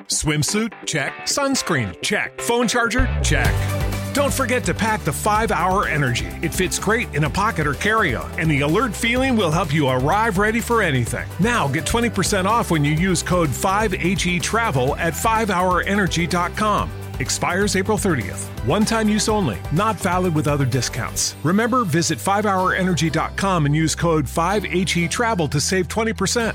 Swimsuit? Check. Sunscreen? Check. Phone charger? Check. Don't forget to pack the 5-Hour Energy. It fits great in a pocket or carry-on, and the alert feeling will help you arrive ready for anything. Now get 20% off when you use code 5HETRAVEL at 5hourenergy.com. Expires April 30th. One-time use only. Not valid with other discounts. Remember, visit 5hourenergy.com and use code 5HETRAVEL to save 20%.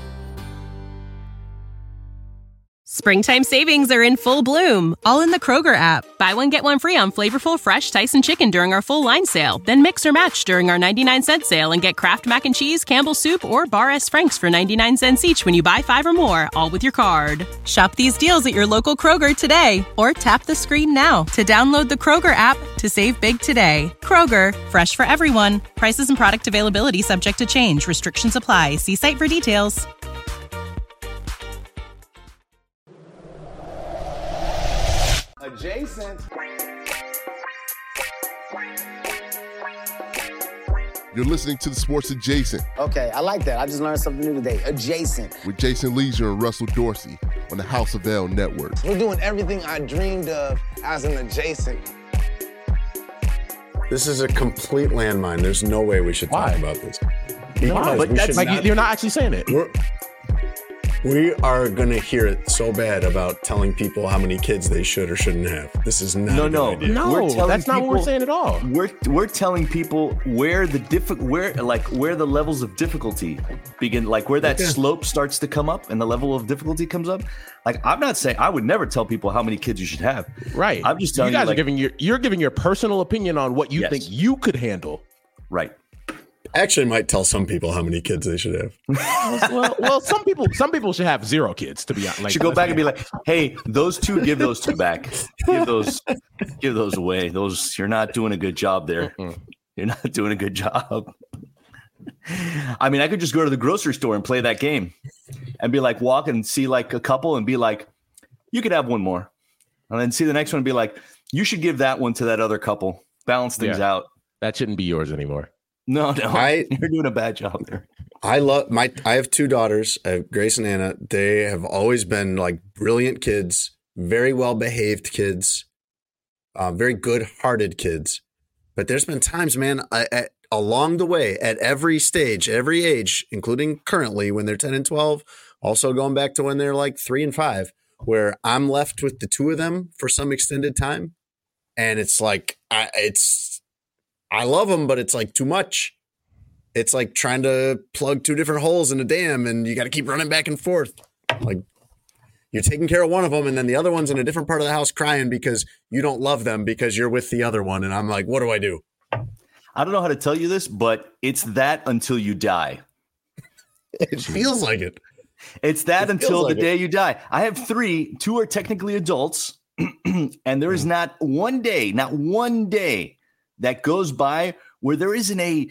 Springtime savings are in full bloom, all in the Kroger app. Buy one, get one free on flavorful, fresh Tyson chicken during our full line sale. Then mix or match during our 99-cent sale and get Kraft Mac and Cheese, Campbell's Soup, or Bar S. Frank's for 99 cents each when you buy 5 or more, all with your card. Shop these deals at your local Kroger today, or tap the screen now to download the Kroger app to save big today. Kroger, fresh for everyone. Prices and product availability subject to change. Restrictions apply. See site for details. Adjacent. You're listening to the Sports Adjacent. Okay, I like that. I just learned something new today. Adjacent. With Jason Leisure and Russell Dorsey on the House of L Network. We're doing everything I dreamed of as an adjacent. This is a complete landmine. There's no way we should talk about this. No, but that's like you're not actually saying it. We are going to hear it so bad about telling people how many kids they should or shouldn't have. This is not a good idea. No, that's not what we're saying at all. We're telling people where the levels of difficulty begin, like where that slope starts to come up and the level of difficulty comes up. Like, I'm not saying I would never tell people how many kids you should have. Right. I'm just telling you guys are you're giving your personal opinion on what you think you could handle. Right. Actually might tell some people how many kids they should have. well, some people should have 0 kids, to be honest. Should go back and be like, hey, those 2, give those 2 back. Give those away. Those, you're not doing a good job there. You're not doing a good job. I mean, I could just go to the grocery store and play that game and be like, walk and see like a couple and be like, you could have one more. And then see the next one and be like, you should give that one to that other couple. Balance things out. That shouldn't be yours anymore. No, you're doing a bad job there. I have 2 daughters, Grace and Anna. They have always been like brilliant kids, very well behaved kids, very good hearted kids. But there's been times, man, along the way, at every stage, every age, including currently when they're 10 and 12, also going back to when they're like 3 and 5, where I'm left with the 2 of them for some extended time. And it's like, I love them, but it's like too much. It's like trying to plug 2 different holes in a dam and you got to keep running back and forth. Like, you're taking care of one of them and then the other one's in a different part of the house crying because you don't love them because you're with the other one. And I'm like, what do I do? I don't know how to tell you this, but it's that until you die. It feels like it. It's that until the day you die. I have 3. 2 are technically adults. And there is not one day that goes by where there isn't a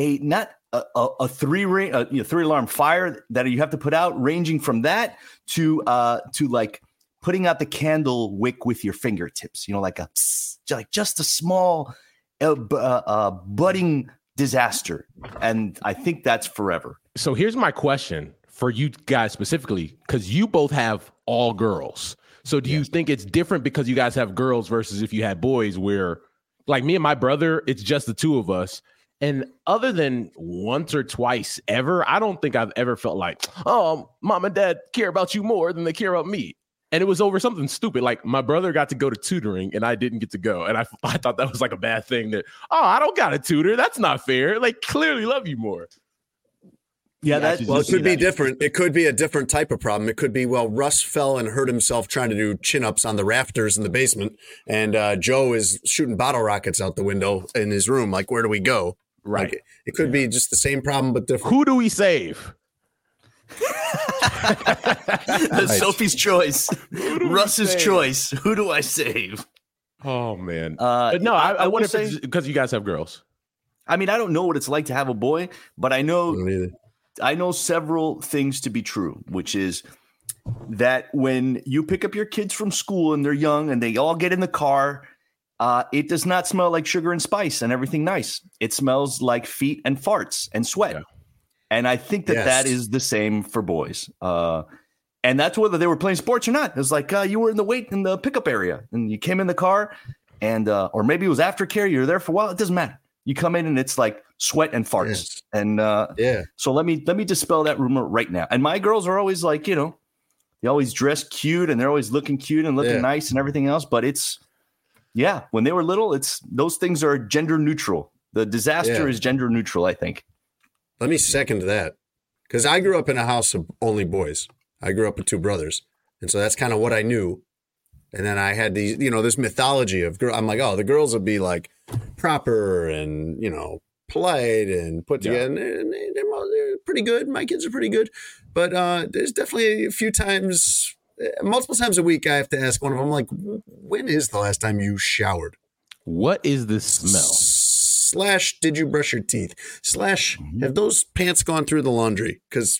3-alarm fire that you have to put out, ranging from that to like putting out the candle wick with your fingertips. You know, like just a small budding disaster, and I think that's forever. So here's my question for you guys specifically, because you both have all girls. So do you think it's different because you guys have girls versus if you had boys, where like me and my brother, it's just the 2 of us. And other than once or twice ever, I don't think I've ever felt like, oh, mom and dad care about you more than they care about me. And it was over something stupid. Like my brother got to go to tutoring and I didn't get to go. And I thought that was like a bad thing that, oh, I don't got a tutor. That's not fair. Like, clearly love you more. Yeah, it could be different. It could be a different type of problem. It could be, well, Russ fell and hurt himself trying to do chin-ups on the rafters in the basement, and Joe is shooting bottle rockets out the window in his room. Like, where do we go? Right. Like, it could be just the same problem, but different. Who do we save? Sophie's choice. Russ's choice. Who do I save? Oh, man. But no, I wonder if because you guys have girls. I mean, I don't know what it's like to have a boy, but I know several things to be true, which is that when you pick up your kids from school and they're young and they all get in the car, it does not smell like sugar and spice and everything nice. It smells like feet and farts and sweat. Yeah. And I think that is the same for boys. And that's whether they were playing sports or not. It was like you were in the pickup area, and you came in the car, and or maybe it was aftercare. You were there for a while. It doesn't matter. You come in and it's like sweat and farts. Yes. And so let me dispel that rumor right now. And my girls are always like, they always dress cute and they're always looking cute and looking nice and everything else. But when they were little, those things are gender neutral. The disaster is gender neutral, I think. Let me second that, because I grew up in a house of only boys. I grew up with 2 brothers. And so that's kind of what I knew. And then I had these, this mythology of girl. I'm like, oh, the girls will be like proper and, polite and put together. And they're pretty good. My kids are pretty good. But there's definitely a few times, multiple times a week, I have to ask one of them, like, when is the last time you showered? What is the smell? / did you brush your teeth? / have those pants gone through the laundry? Because,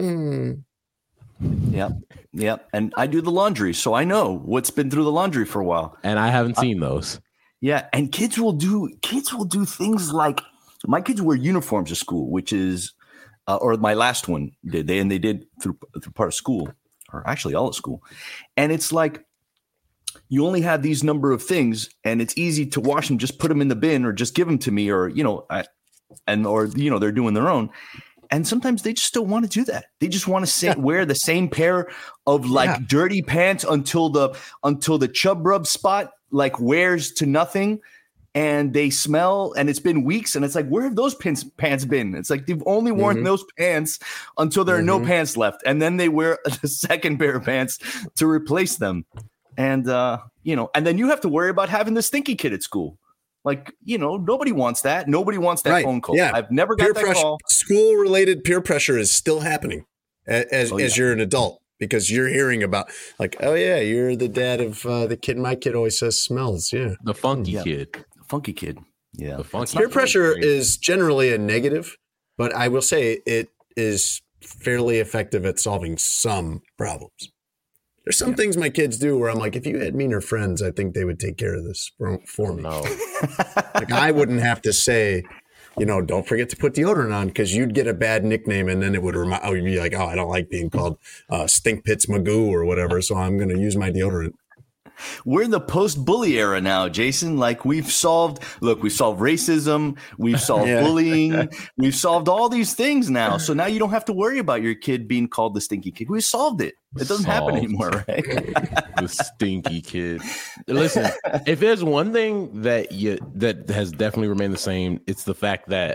Yep. And I do the laundry, so I know what's been through the laundry for a while. And I haven't seen those. Yeah, and kids will do things like, my kids wear uniforms to school, which is, or my last one did. They did through part of school, or actually all of school. And it's like, you only have these number of things, and it's easy to wash them. Just put them in the bin, or just give them to me, or they're doing their own. And sometimes they just don't want to do that. They just want to wear the same pair of dirty pants until the chub rub spot wears to nothing, and they smell. And it's been weeks, and it's like, where have those pants been? It's like they've only worn those pants until there are no pants left, and then they wear the second pair of pants to replace them. And and then you have to worry about having the stinky kid at school. Nobody wants that. Nobody wants that phone call. Yeah. I've never got that call. School-related peer pressure is still happening as you're an adult, because you're hearing about oh yeah, you're the dad of the kid. My kid always says smells. Yeah, the funky kid. The funky kid. Yeah, the funky peer pressure is generally a negative, but I will say it is fairly effective at solving some problems. There's some things my kids do where I'm like, if you had meaner friends, I think they would take care of this for me. No. I wouldn't have to say, don't forget to put deodorant on, because you'd get a bad nickname, and then it would you'd be like, oh, I don't like being called Stink Pits Magoo or whatever, so I'm going to use my deodorant. We're in the post-bully era now, Jason. We've solved racism, we've solved bullying, we've solved all these things now. So now you don't have to worry about your kid being called the stinky kid. We solved it. It doesn't happen anymore, right? The stinky kid. Listen, if there's one thing that has definitely remained the same, it's the fact that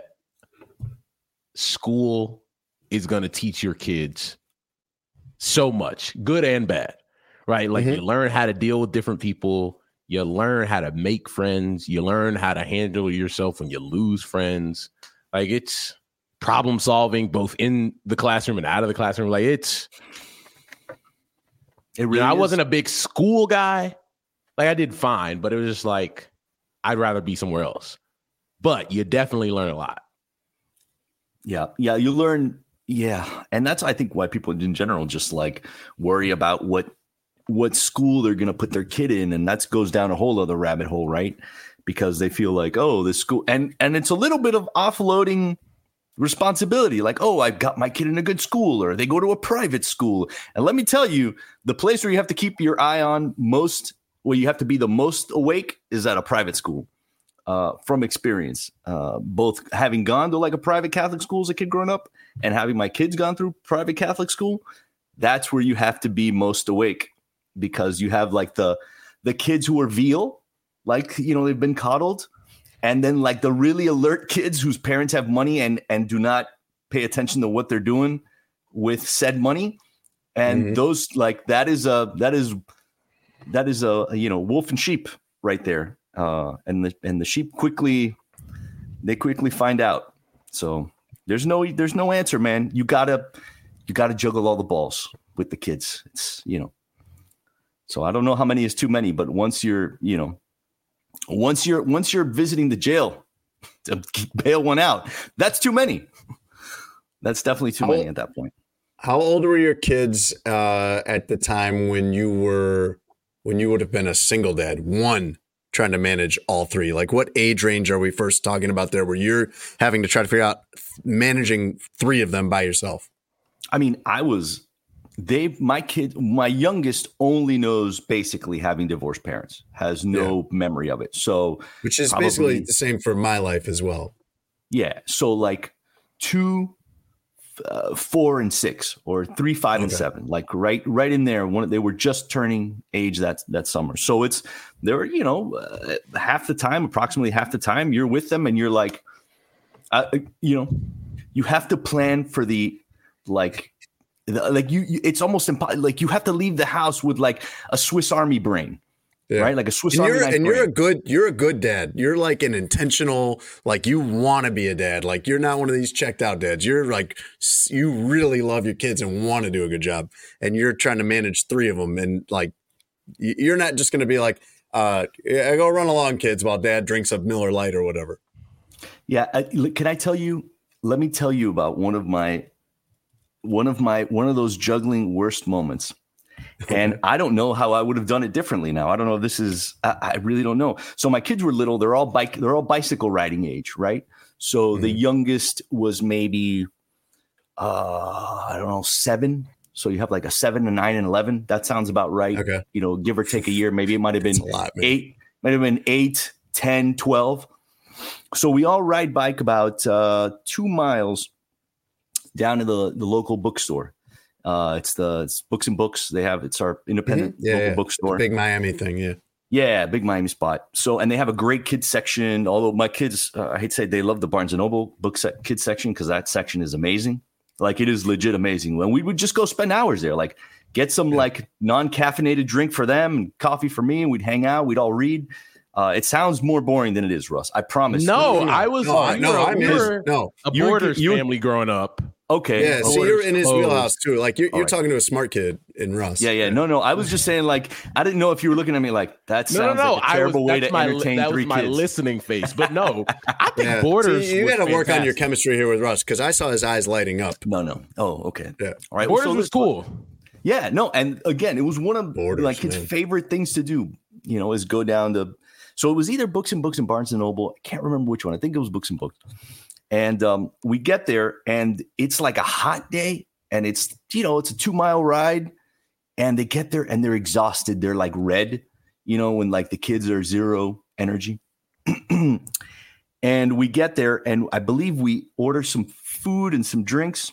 school is going to teach your kids so much, good and bad. Right. You learn how to deal with different people. You learn how to make friends. You learn how to handle yourself when you lose friends. It's problem solving both in the classroom and out of the classroom. It really I wasn't a big school guy. I did fine, but it was just I'd rather be somewhere else. But you definitely learn a lot. Yeah. Yeah. You learn. Yeah. And that's, I think, why people in general just worry about what school they're going to put their kid in. And that goes down a whole other rabbit hole, right? Because they feel this school, and it's a little bit of offloading responsibility. I've got my kid in a good school, or they go to a private school. And let me tell you, the place where you have to keep your eye on where you have to be the most awake is at a private school, from experience, both having gone to a private Catholic school as a kid growing up and having my kids gone through private Catholic school. That's where you have to be most awake. Because you have the kids who are veal, they've been coddled. And then the really alert kids whose parents have money and do not pay attention to what they're doing with said money. And those that is a wolf and sheep right there. And the sheep quickly find out. So there's no answer, man. You gotta juggle all the balls with the kids. It's So I don't know how many is too many, but once you're visiting the jail to bail one out, that's too many. That's definitely too many at that point. How old were your kids at the time when you would have been a single dad, one trying to manage all three? What age range are we first talking about there, where you're having to try to figure out managing three of them by yourself? I mean, I was my youngest only knows basically having divorced parents, has no memory of it. So, which is basically the same for my life as well. Yeah. So like 2, 4, and 6, or 3, 5, and 7, like right in there. They were just turning age that summer. So approximately half the time you're with them, and you're like, you have to plan for it's almost impossible. Like you have to leave the house with like a Swiss Army brain. Yeah. Right, like a Swiss Army knife. And you're a good dad. You're like an intentional, like you want to be a dad. Like you're not one of these checked out dads. You're like, you really love your kids and want to do a good job. And you're trying to manage 3 of them. And like, you're not just going to be like, go run along, kids, while dad drinks a Miller Lite or whatever. Yeah. Can I tell you? Let me tell you about one of those juggling worst moments. And I don't know how I would have done it differently now. I don't know if this is, I really don't know. So my kids were little. They're all bicycle riding age, right? So the youngest was maybe, 7. So you have like a 7, a 9, and 11. That sounds about right. Okay. Give or take a year. Maybe it might have been 8, might have been 8, 10, 12. So we all ride bike about 2 miles down to the local bookstore. It's Books and Books. It's our independent local bookstore. Big Miami thing, yeah. Yeah, big Miami spot. So, and they have a great kids section. Although my kids, I hate to say, they love the Barnes & Noble kids section because that section is amazing. Like it is legit amazing. And we would just go spend hours there, like get some like non-caffeinated drink for them and coffee for me, and we'd hang out. We'd all read. It sounds more boring than it is, Russ. I promise. No, I was a Borders family growing up. Okay. Yeah, so you're in his wheelhouse too. Like you're talking to a smart kid in Russ. Yeah. No. I was just saying, like, I didn't know if you were looking at me like that sounds like a terrible way to entertain 3 kids. That was my listening face. But no, I think Borders. You got to work on your chemistry here with Russ because I saw his eyes lighting up. No. Oh, okay. Yeah. All right. Borders was cool. Yeah. No. And again, it was one of like his favorite things to do. Is go down to. So it was either Books and Barnes & Noble. I can't remember which one. I think it was Books and Books. And we get there, and it's like a hot day, and it's it's a 2-mile ride, and they get there, and they're exhausted. They're like red, when like the kids are zero energy. And we get there, and I believe we order some food and some drinks.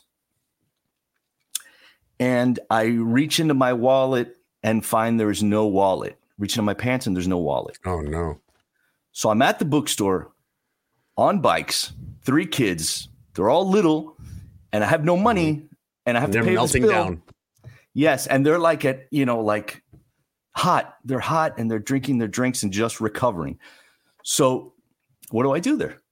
And I reach into my wallet and find there is no wallet. Reach into my pants, and there's no wallet. Oh, no. So I'm at the bookstore on bikes, 3 kids. They're all little, and I have no money, and I have to pay this bill. Down. Yes, and they're like like hot. They're hot, and they're drinking their drinks and just recovering. So what do I do there?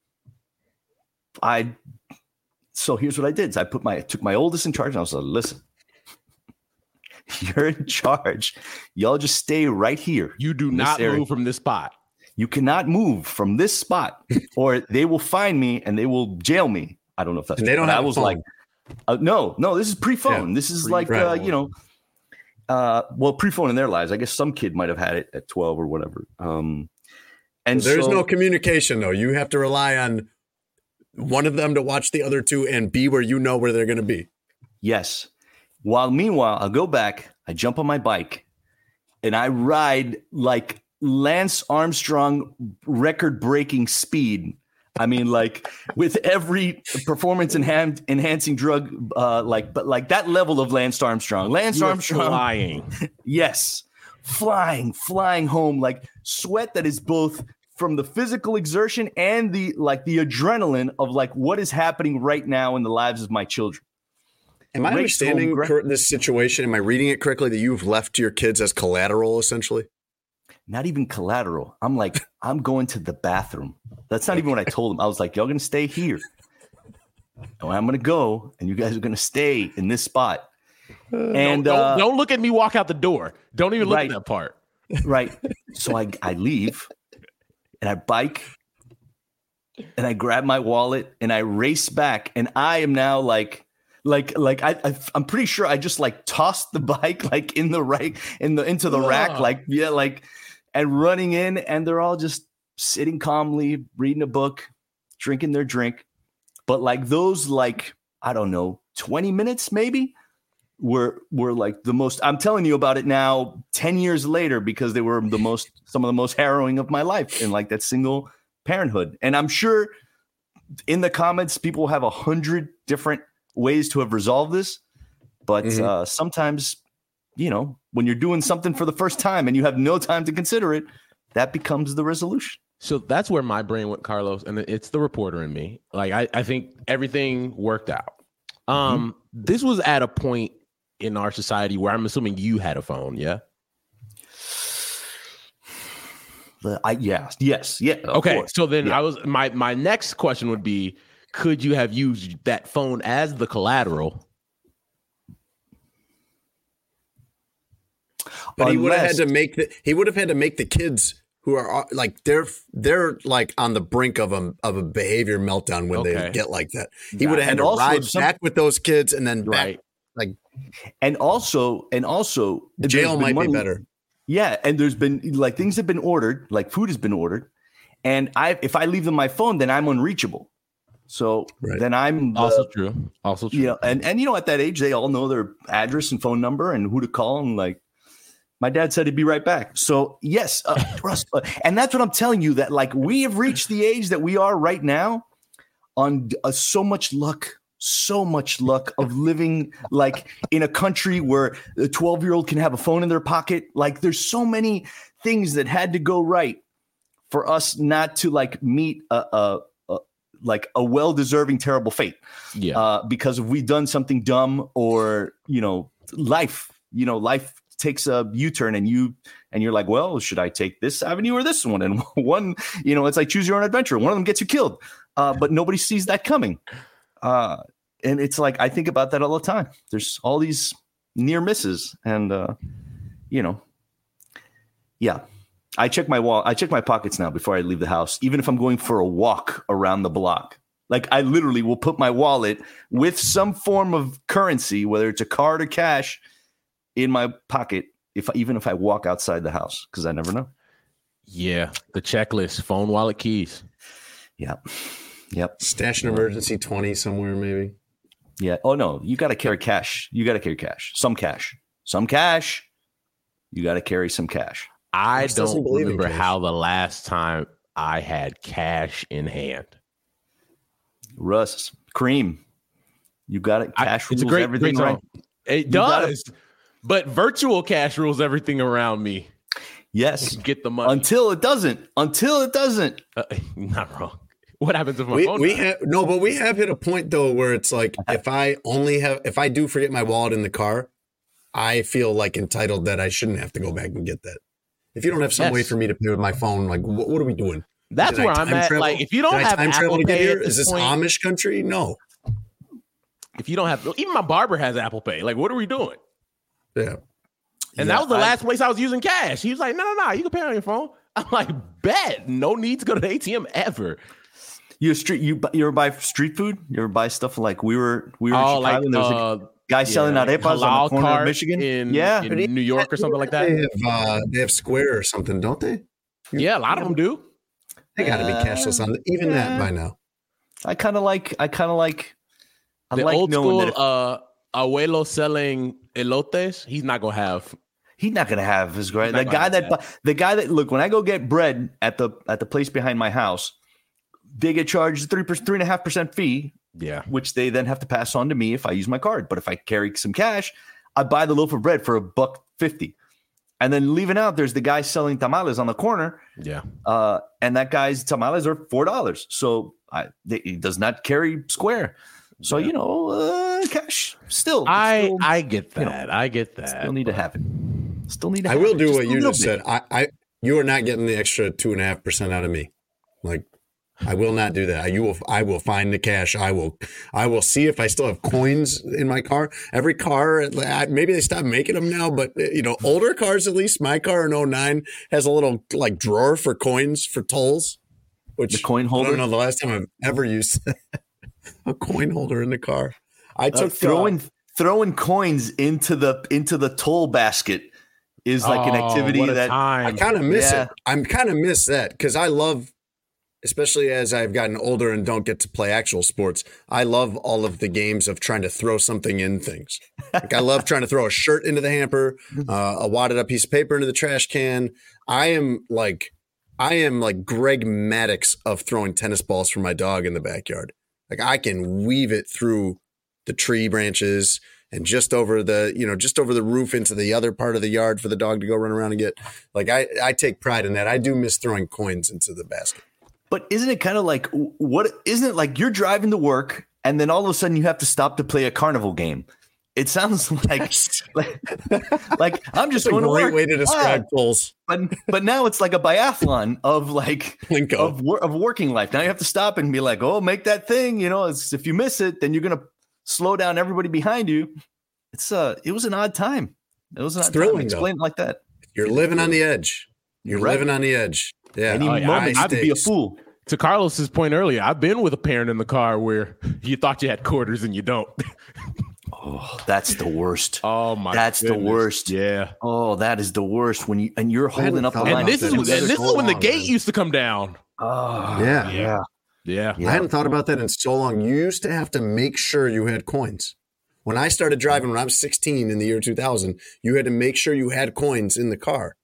So here's what I did. I took my oldest in charge, and I was like, listen, you're in charge. Y'all just stay right here. You do not move from this spot. You cannot move from this spot, or they will find me and they will jail me. I don't know if that's. And they don't. Have I was like, no. This is pre-phone. Yeah, this is like, pre-phone in their lives. I guess some kid might have had it at 12 or whatever. And there's no communication though. You have to rely on one of them to watch the other 2 and be where where they're going to be. Yes. Meanwhile, I'll go back. I jump on my bike, and I ride like Lance Armstrong record-breaking speed. I mean, like with every performance enhancing drug, but like that level of Lance Armstrong. Lance Armstrong flying. Yes. Flying home, like sweat that is both from the physical exertion and the adrenaline of like what is happening right now in the lives of my children. Am I understanding this situation? Am I reading it correctly that you've left your kids as collateral essentially? Not even collateral. I'm like, I'm going to the bathroom. That's not even what I told them. I was like, y'all going to stay here. And I'm going to go, and you guys are going to stay in this spot. And don't look at me walk out the door. Don't even look at that part. Right. So I leave, and I bike, and I grab my wallet, and I race back, and I am now I'm pretty sure I just like tossed the bike like into the rack, and running in, and they're all just sitting calmly, reading a book, drinking their drink. But like those, I don't know, 20 minutes maybe were like the most. I'm telling you about it now 10 years later because they were some of the most harrowing of my life in like that single parenthood. And I'm sure in the comments people have 100 different ways to have resolved this, but sometimes, you know, when you're doing something for the first time and you have no time to consider it, that becomes the resolution. So that's where my brain went, Carlos, and it's the reporter in me. Like I think everything worked out. This was at a point in our society where I'm assuming you had a phone, yeah? Yes. Okay, so then my next question would be, could you have used that phone as the collateral? But he would have had to make the kids who are like they're like on the brink of a behavior meltdown when they get like that. He would have had to ride back with those kids and then back, like, and also jail might be better. Yeah, and there's been like things have been ordered, like food has been ordered, and if I leave them my phone, then I'm unreachable. So then I'm also true. You know, and you know, at that age, they all know their address and phone number and who to call, and like. My dad said he'd be right back. So yes, Russ, and that's what I'm telling you, that like we have reached the age that we are right now on so much luck of living like in a country where a 12-year-old can have a phone in their pocket. Like there's so many things that had to go right for us not to like meet a well-deserving terrible fate. Yeah. Because if we've done something dumb or, life takes a U-turn and you're like, well, should I take this avenue or this one? And one, it's like choose your own adventure. One of them gets you killed, but nobody sees that coming. And it's like, I think about that all the time. There's all these near misses and, yeah, I check my pockets now before I leave the house, even if I'm going for a walk around the block. Like I literally will put my wallet with some form of currency, whether it's a card or cash, in my pocket, even if I walk outside the house, because I never know. Yeah, the checklist: phone, wallet, keys. Yep. Stash an emergency 20 somewhere, maybe. Yeah. Oh no, you got to carry cash. Some cash. You got to carry some cash. I don't remember how the last time I had cash in hand. Russ, Cream, you got it. Cash rules everything, great right? It does. But virtual cash rules everything around me. Yes. Get the money. Until it doesn't. Not wrong. What happens if my phone? But we have hit a point though where it's like if I do forget my wallet in the car, I feel like entitled that I shouldn't have to go back and get that. If you don't have some way for me to pay with my phone, like what are we doing? That's where I'm at. Like if you don't have Apple Pay here, is this Amish country? No. If you don't have, even my barber has Apple Pay. Like what are we doing? Yeah. And that was the last place I was using cash. He was like, no, you can pay on your phone. I'm like, bet. No need to go to the ATM ever. You ever buy street food? You ever buy stuff like we were in Chicago and there was a guy selling arepas on the corner of Michigan? In New York or something like that? They have Square or something, don't they? Yeah, a lot of them do. They got to be cashless on even that by now. I kind of like the old school abuelo selling elotes. He's not gonna have his great. The guy that look, when I go get bread at the place behind my house, they get charged 3.5% fee. Yeah, which they then have to pass on to me if I use my card. But if I carry some cash, I buy the loaf of bread for $1.50. And then leaving out, there's the guy selling tamales on the corner. Yeah. And that guy's tamales are $4. So he does not carry Square. So, cash still. I get that. I get that. Still need to have it. I will do what you just said. You are not getting the extra 2.5% out of me. Like, I will not do that. I will find the cash. I will see if I still have coins in my car. Every car, maybe they stopped making them now, but older cars, at least my car in 09 has a little like drawer for coins for tolls, which the coin holder. I don't know the last time I've ever used a coin holder in the car. I took throwing coins into the toll basket is like an activity that I kind of miss it. I kind of miss that because I love especially as I've gotten older and don't get to play actual sports, I love all of the games of trying to throw something in things. Like I love trying to throw a shirt into the hamper, a wadded up piece of paper into the trash can. I am like Greg Maddux of throwing tennis balls for my dog in the backyard. Like I can weave it through the tree branches and just over the roof into the other part of the yard for the dog to go run around and get. Like I take pride in that. I do miss throwing coins into the basket. But isn't it kind of like isn't it like you're driving to work and then all of a sudden you have to stop to play a carnival game? It sounds like I'm just going to work. Great way to describe goals. But now it's like a biathlon of working life. Now you have to stop and be like, oh, make that thing. If you miss it, then you're going to slow down everybody behind you. It was an odd time. It was an odd time. Explain it like that. You're living on the edge. You're living on the edge. Yeah. Any moment you could be a fool. To Carlos's point earlier, I've been with a parent in the car where you thought you had quarters and you don't. Oh, that's the worst. Oh my! That's goodness. The worst. Yeah. Oh, that is the worst when you're holding up the line. And this is when the gate used to come down. Oh, yeah. I hadn't thought about that in so long. You used to have to make sure you had coins. When I started driving when I was 16 in the year 2000, you had to make sure you had coins in the car.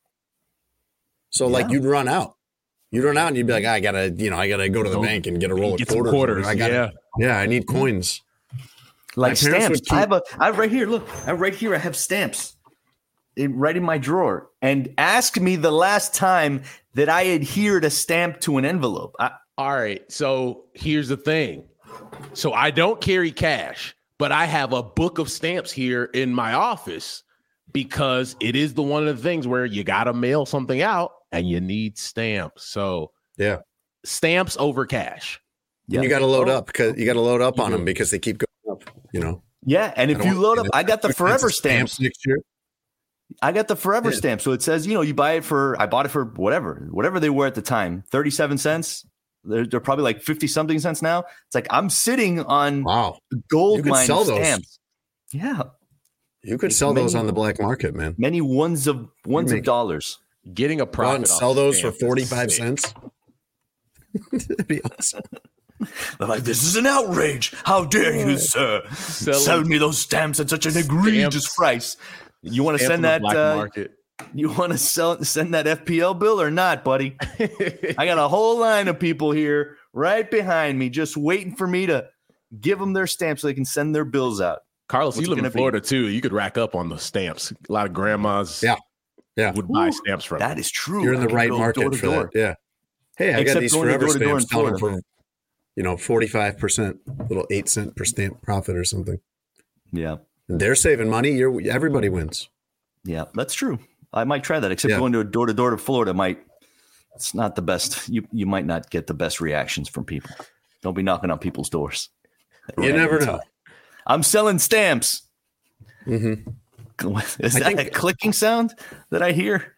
So like you'd run out. You'd run out and you'd be like, I gotta go to the bank and get a roll of quarters. I need coins. Like stamps. I right here. Look, right here. I have stamps right in my drawer. And ask me the last time that I adhered a stamp to an envelope. All right. So here's the thing. So I don't carry cash, but I have a book of stamps here in my office because it is one of the things where you got to mail something out and you need stamps. So yeah, stamps over cash. Yeah. You got to load up on them because they keep going up, Yeah. And if you load up, I got the forever stamps next year. I got the forever stamp. So it says, you buy it I bought it for whatever they were at the time, 37 cents. They're probably like 50 something cents now. It's like, I'm sitting on gold mine stamps. Yeah. You could sell those on the black market, man. Many ones of dollars. Getting a profit. And sell those for 45 cents. That'd be awesome. They're like, this is an outrage. How dare you, sir? Sell me those stamps at such an egregious price. You want to send that? You want to send that FPL bill or not, buddy? I got a whole line of people here right behind me, just waiting for me to give them their stamps so they can send their bills out. Carlos, you live in Florida too. You could rack up on the stamps. A lot of grandmas, would buy stamps from. That is true. You're in the right market for that. Yeah. Hey, I got these forever stamps selling for 45%, little 8 cent per stamp profit or something. Yeah. And they're saving money. Everybody wins. Yeah, that's true. I might try that, except going to door to Florida it's not the best. You might not get the best reactions from people. Don't be knocking on people's doors. You never know. I'm selling stamps. Mm-hmm. Is that a clicking sound that I hear?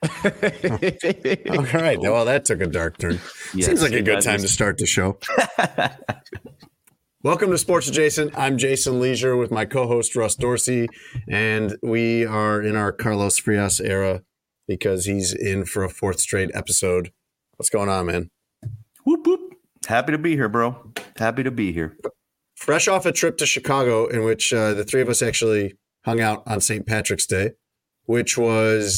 All right. Well, that took a dark turn. Yes, seems like a good time to start the show. Welcome to Sports Adjacent. I'm Jason Leisure with my co-host Russ Dorsey, and we are in our Carlos Frias era because he's in for a fourth straight episode. What's going on, man? Whoop, whoop. Happy to be here, bro. Happy to be here. Fresh off a trip to Chicago in which the three of us actually hung out on St. Patrick's Day, which was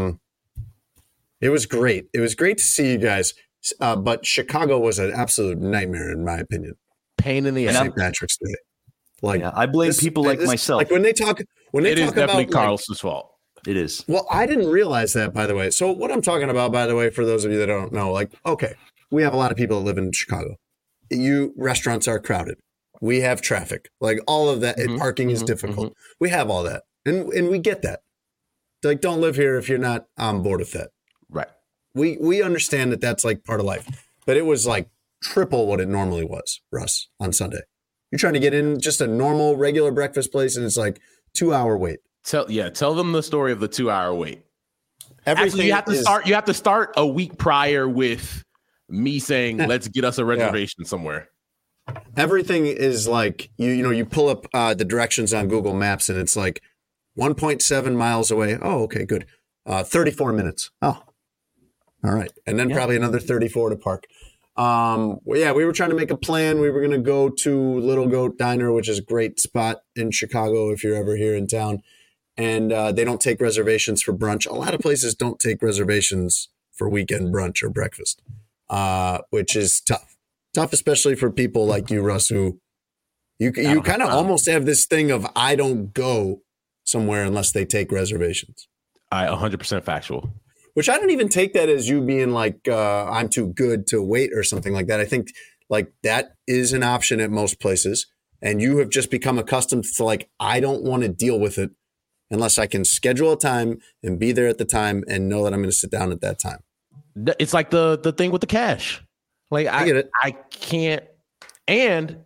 it was great. It was great to see you guys, but Chicago was an absolute nightmare in my opinion. Pain in the ass. St. Patrick's Day. I blame people like myself. Like when they talk it is definitely about Carlos's fault. It is. Well, I didn't realize that, by the way. So what I'm talking about, by the way, for those of you that don't know, okay, we have a lot of people that live in Chicago. Restaurants are crowded. We have traffic, all of that. Parking is difficult. We have all that, and we get that. Don't live here if you're not on board with that. Right. We understand that that's part of life, but it was triple what it normally was, Russ, on Sunday. You're trying to get in just a normal, regular breakfast place, and it's 2-hour wait. Tell them the story of the 2-hour wait. Everything you have to start a week prior with me saying, let's get us a reservation somewhere. Everything is you pull up the directions on Google Maps, and it's 1.7 miles away. Oh, okay, good. 34 minutes. Oh, all right. And then probably another 34 to park. Yeah, we were trying to make a plan. We were going to go to Little Goat Diner, which is a great spot in Chicago if you're ever here in town. And they don't take reservations for brunch. A lot of places don't take reservations for weekend brunch or breakfast, which is tough. Tough, especially for people like you, Russ, who you kind of almost have this thing of I don't go somewhere unless they take reservations. 100% factual. Which I don't even take that as you being like, I'm too good to wait or something like that. I think like that is an option at most places. And you have just become accustomed to like, I don't want to deal with it unless I can schedule a time and be there at the time and know that I'm going to sit down at that time. It's like the thing with the cash. Like I get it. I can't. And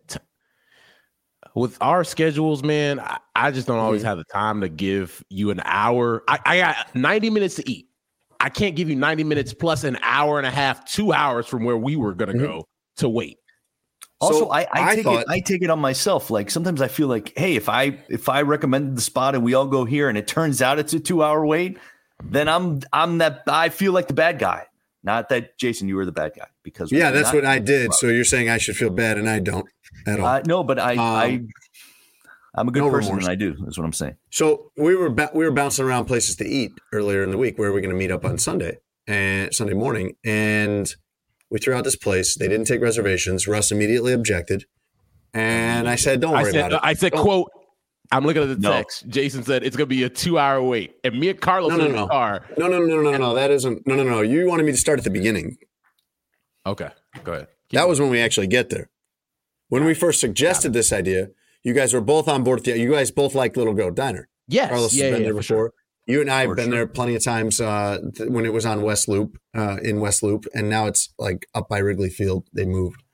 with our schedules, man, I just don't always have the time to give you an hour. I got 90 minutes to eat. I can't give you 90 minutes plus an hour and a half, 2 hours from where we were going to go to wait. Also, So I take it on myself. Like sometimes I feel like, hey, if I recommended the spot and we all go here and it turns out it's a 2 hour wait, then I feel like the bad guy. Not that, Jason, you were the bad guy because that's what I did. So you're saying I should feel bad and I don't at all. No, but I'm a good person remorse. and I do. Is what I'm saying. So we were bouncing around places to eat earlier in the week. Where are we going to meet up on Sunday morning? And we threw out this place. They didn't take reservations. Russ immediately objected. And I said, don't worry about it. I said, quote, I'm looking at the text. Jason said it's going to be a 2 hour wait. And me and Carlos in the car. No. That isn't. No. You wanted me to start at the beginning. Okay. Go ahead. That was when we actually get there. When we first suggested this idea, you guys were both on board with you guys both like Little Goat Diner. Yes. Carlos has been there before. Sure. You and I have been there plenty of times when it was on West Loop, in West Loop, and now it's like up by Wrigley Field. They moved.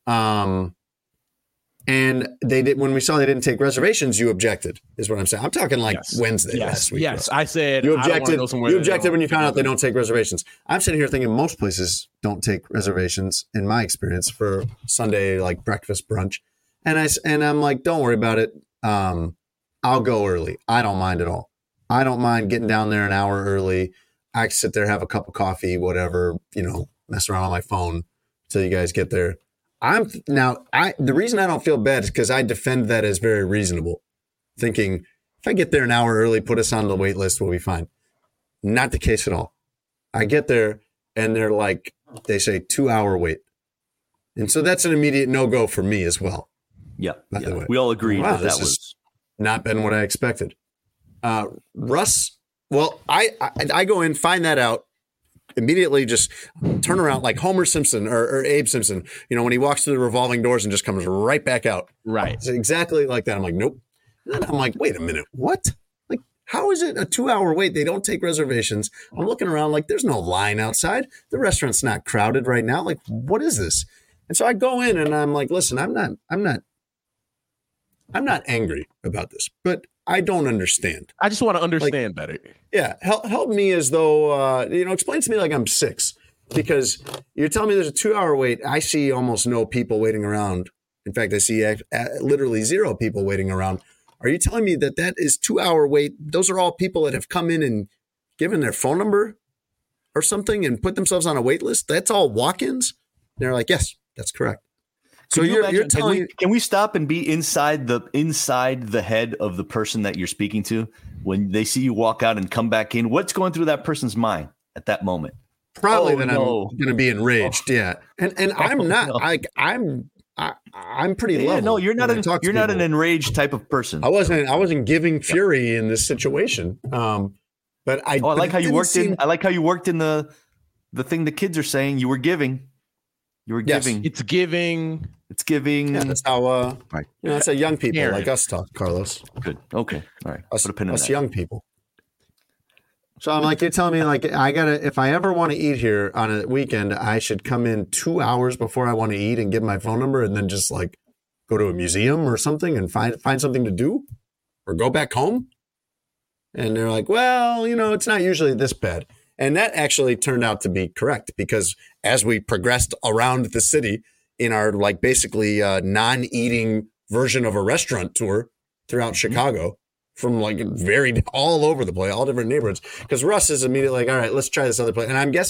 And they did when we saw they didn't take reservations, you objected, is what I'm saying. I'm talking like Wednesday last week. Yes, I said you objected. You objected when you found out they don't. don't take reservations. I'm sitting here thinking most places don't take reservations, in my experience, for Sunday like breakfast brunch. And I'm like, don't worry about it. I'll go early. I don't mind at all. I don't mind getting down there an hour early. I can sit there, have a cup of coffee, whatever, mess around on my phone till you guys get there. The reason I don't feel bad is because I defend that as very reasonable, thinking if I get there an hour early, put us on the wait list, we'll be fine. Not the case at all. I get there and they're like, they say 2 hour wait. And so that's an immediate no-go for me as well. Yeah. By the way. We all agreed that this was not been what I expected. Russ, well, I go in, find that out, immediately just turn around like Homer Simpson or Abe Simpson, when he walks through the revolving doors and just comes right back out. Right. It's exactly like that. I'm like, nope. And then I'm like, wait a minute. What? Like, how is it a 2 hour wait? They don't take reservations. I'm looking around like there's no line outside. The restaurant's not crowded right now. Like, what is this? And so I go in and I'm like, listen, I'm not angry about this, but I don't understand. I just want to understand better. Yeah. Help me as though, explain to me like I'm 6, because you're telling me there's a 2 hour wait. I see almost no people waiting around. In fact, I see literally 0 people waiting around. Are you telling me that is 2 hour wait? Those are all people that have come in and given their phone number or something and put themselves on a wait list? That's all walk-ins? They're like, yes, that's correct. So you're telling can we stop and be inside the head of the person that you're speaking to when they see you walk out and come back in? What's going through that person's mind at that moment? Probably I'm going to be enraged. Yeah, and I'm not. No. I'm pretty level. No, you're not an enraged type of person. I wasn't giving fury in this situation. But I like how you worked in. I like how you worked in the thing the kids are saying. You were giving. You were giving. It's giving. It's giving. Yeah, that's how. Right. That's how young people like us talk, Carlos. Good. Okay. All right. Us, put a pin in us that. young people. So I'm like, you're telling me like if I ever want to eat here on a weekend, I should come in 2 hours before I want to eat and give my phone number and then just like go to a museum or something and find something to do or go back home. And they're like, well, it's not usually this bad. And that actually turned out to be correct because as we progressed around the city in our like basically non-eating version of a restaurant tour throughout Chicago, from like varied all over the place, all different neighborhoods. Because Russ is immediately like, all right, let's try this other place. And I'm guessing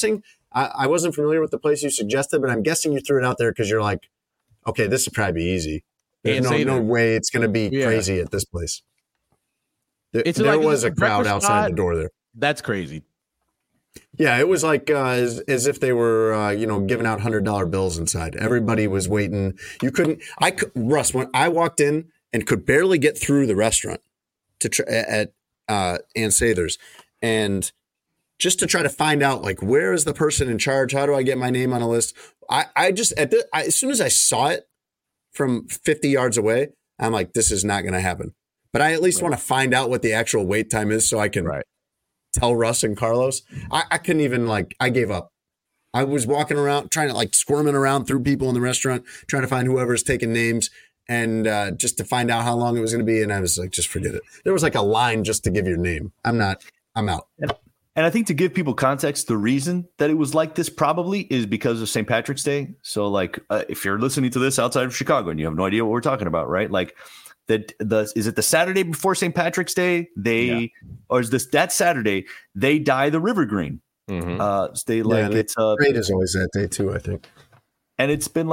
I wasn't familiar with the place you suggested, but I'm guessing you threw it out there because you're like, okay, this would probably be easy. There's no way it's going to be crazy at this place. There was a crowd outside the door there. That's crazy. Yeah, it was like as if they were, giving out $100 bills inside. Everybody was waiting. Russ, when I walked in and could barely get through the restaurant at Ann Sather's, and just to try to find out, like, where is the person in charge? How do I get my name on a list? As soon as I saw it from 50 yards away, I'm like, this is not going to happen. But I at least want to find out what the actual wait time is so I can tell Russ and Carlos. I couldn't even, I gave up. I was walking around trying to squirming around through people in the restaurant, trying to find whoever's taking names and just to find out how long it was going to be. And I was like, just forget it. There was a line just to give your name. I'm out. And I think to give people context, the reason that it was like this probably is because of St. Patrick's Day. So if you're listening to this outside of Chicago and you have no idea what we're talking about, right? Is it the Saturday before St. Patrick's Day? Or is that Saturday they dye the river green? Mm-hmm. The parade is always that day too, I think. And it's been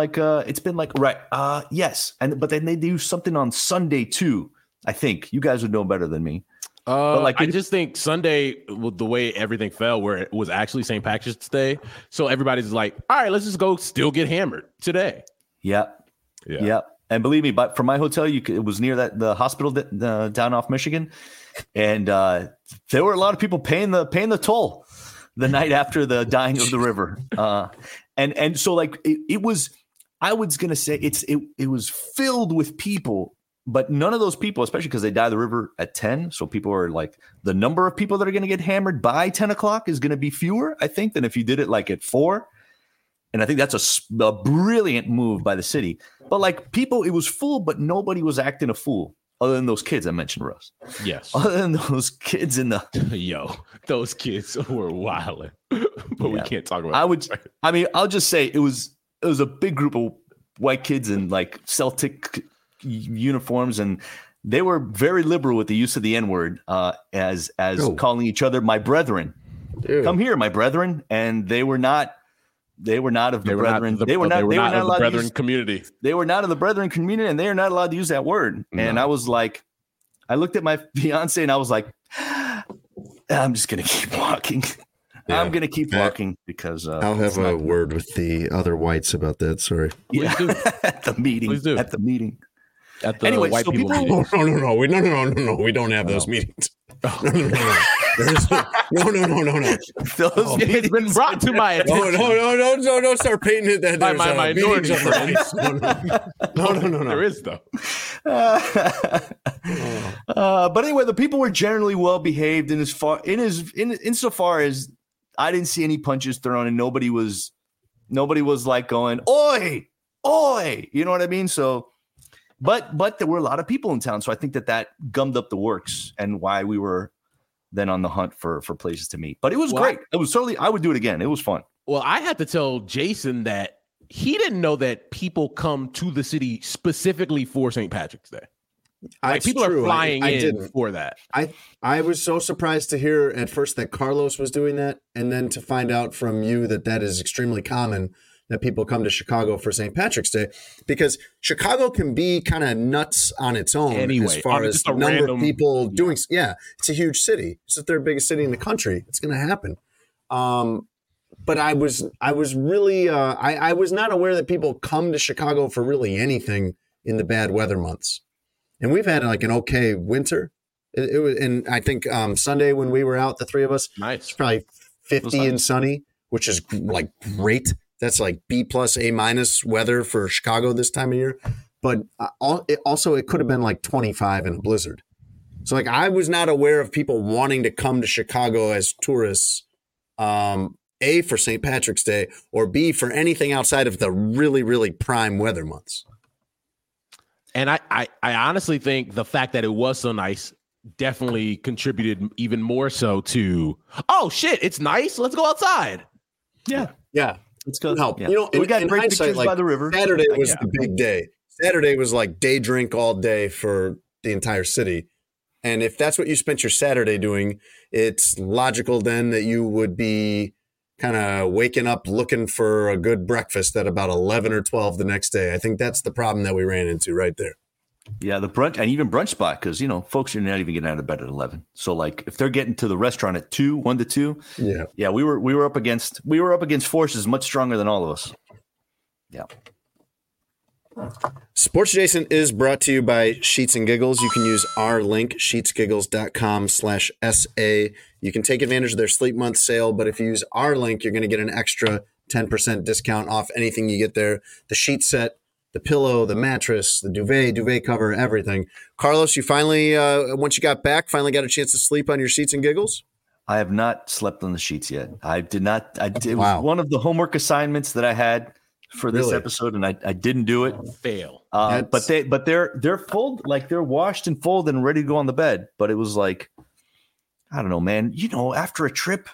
yes, but then they do something on Sunday too. I think you guys would know better than me. I just think Sunday, with the way everything fell, where it was actually St. Patrick's Day, so everybody's like, all right, let's just go still get hammered today. Yep. And believe me, but from my hotel, it was near the hospital down off Michigan, and there were a lot of people paying the toll the night after the dying of the river, and so it was. I was gonna say it was filled with people, but none of those people, especially because they dye the river at 10, so people are the number of people that are going to get hammered by 10 o'clock is going to be fewer, I think, than if you did it at 4. And I think that's a brilliant move by the city. But people, it was full, but nobody was acting a fool other than those kids I mentioned, Russ. Yes. Other than those kids in the those kids were wilding, but we can't talk about. I'll just say it was a big group of white kids in Celtic uniforms, and they were very liberal with the use of the N-word as calling each other my brethren. Dude. Come here, my brethren, and they were not of the brethren. They were not of the brethren community. They were not of the brethren community, and they are not allowed to use that word. No. And I was I looked at my fiance, and I was like, I'm just gonna keep walking. Yeah. I'm gonna keep walking because I'll have a word with the other whites about that. Sorry. Yeah. At the meeting. At the meeting. At the white people meeting. No. We don't have those meetings. No. It's been brought to my attention. No. Don't start painting it that by my minority friends. No. There is though. But anyway, the people were generally well behaved, and insofar as I didn't see any punches thrown, and nobody was going, "Oi, oi," you know what I mean? So. But there were a lot of people in town, so I think that gummed up the works and why we were then on the hunt for places to meet. But it was great. It was certainly, I would do it again. It was fun. Well, I had to tell Jason that he didn't know that people come to the city specifically for St. Patrick's Day. People are flying in for that. I was so surprised to hear at first that Carlos was doing that, and then to find out from you that is extremely common, that people come to Chicago for St. Patrick's Day, because Chicago can be kind of nuts on its own as far as the number of people doing. Yeah, it's a huge city. It's the third biggest city in the country. It's going to happen. But I was really I was not aware that people come to Chicago for really anything in the bad weather months. And we've had an okay winter. It was, and I think Sunday when we were out, the three of us, nice, it's probably 50 and sunny, which is great. That's B+, A- weather for Chicago this time of year. But it could have been 25 in a blizzard. So I was not aware of people wanting to come to Chicago as tourists, A, for St. Patrick's Day, or B, for anything outside of the really, really prime weather months. And I honestly think the fact that it was so nice definitely contributed even more so to, oh, shit, it's nice. Let's go outside. Yeah. Yeah. Let's go. Help. Yeah. We got great pictures by the river. Saturday was the big day. Saturday was day drink all day for the entire city. And if that's what you spent your Saturday doing, it's logical then that you would be kind of waking up looking for a good breakfast at about 11 or 12 the next day. I think that's the problem that we ran into right there. Yeah, the brunch and even brunch spot, because folks are not even getting out of bed at 11. So like if they're getting to the restaurant at 1 to 2, yeah, we were up against forces much stronger than all of us. Yeah. Sports Adjacent is brought to you by Sheets and Giggles. You can use our link, sheetsgiggles.com/SA. You can take advantage of their sleep month sale, but if you use our link, you're going to get an extra 10% discount off anything you get there. The sheet set, the pillow, the mattress, the duvet cover, everything. Carlos, you finally, once you got back, finally got a chance to sleep on your Sheets and Giggles? I have not slept on the sheets yet. I did not. It was one of the homework assignments that I had for this episode, and I didn't do it. Fail. But they're fold, like they're washed and folded and ready to go on the bed. But it was like, I don't know, man. After a trip,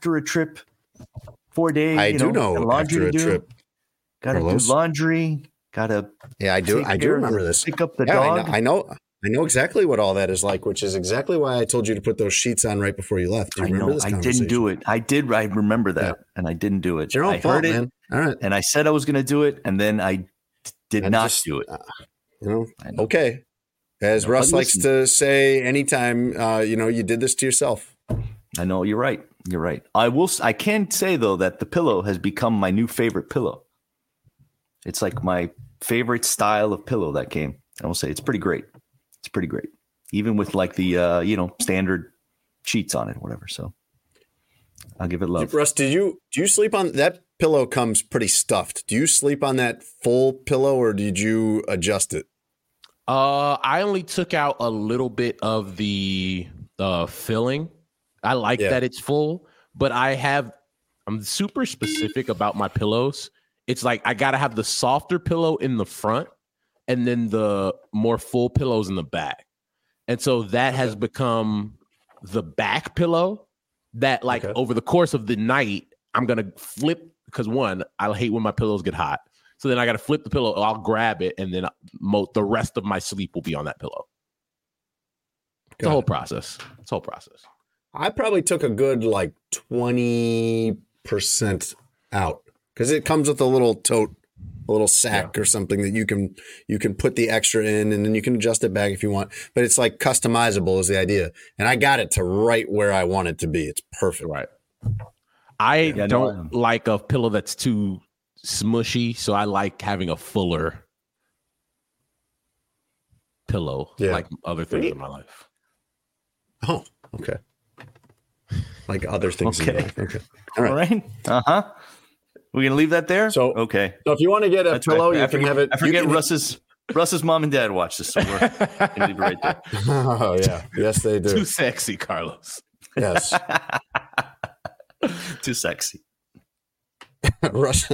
4 days. I do know laundry after a trip. Gotta do laundry. Gotta. Yeah, I do. I do remember this. Pick up the dog. I know exactly what all that is like, which is exactly why I told you to put those sheets on right before you left. Do you remember this conversation? I didn't do it. I did. I remember that, and I didn't do it. It's your own fault, man. All right. And I said I was going to do it, and then I did not do it. Okay. As Russ likes to say, anytime, you did this to yourself. I know. You're right. You're right. I can say, though, that the pillow has become my new favorite pillow. It's like my favorite style of pillow that came. I will say it's pretty great. It's pretty great, even with like the standard sheets on it, or whatever. So I'll give it love. Russ, do you sleep on that pillow? Comes pretty stuffed. Do you sleep on that full pillow, or did you adjust it? I only took out a little bit of the filling. I like that it's full, but I'm super specific about my pillows. It's like I gotta have the softer pillow in the front, and then the more full pillows in the back. And so that has become the back pillow that over the course of the night, I'm going to flip because one, I hate when my pillows get hot. So then I got to flip the pillow. I'll grab it. And then the rest of my sleep will be on that pillow. It's a whole process. I probably took a good 20% out because it comes with a little tote, a little sack or something that you can put the extra in, and then you can adjust it back if you want. But it's like customizable is the idea. And I got it to right where I want it to be. It's perfect. Right. I don't like a pillow that's too smushy, so I like having a fuller pillow like other things in my life. Oh, okay. Like other things in your life. Okay. All right. Uh-huh. We're going to leave that there? So if you want to get a pillow, you can have it. I forget Russ's mom and dad watch this, so we're going to leave it right there. Oh, yeah. Yes, they do. Too sexy, Carlos. Yes. Too sexy. Russ.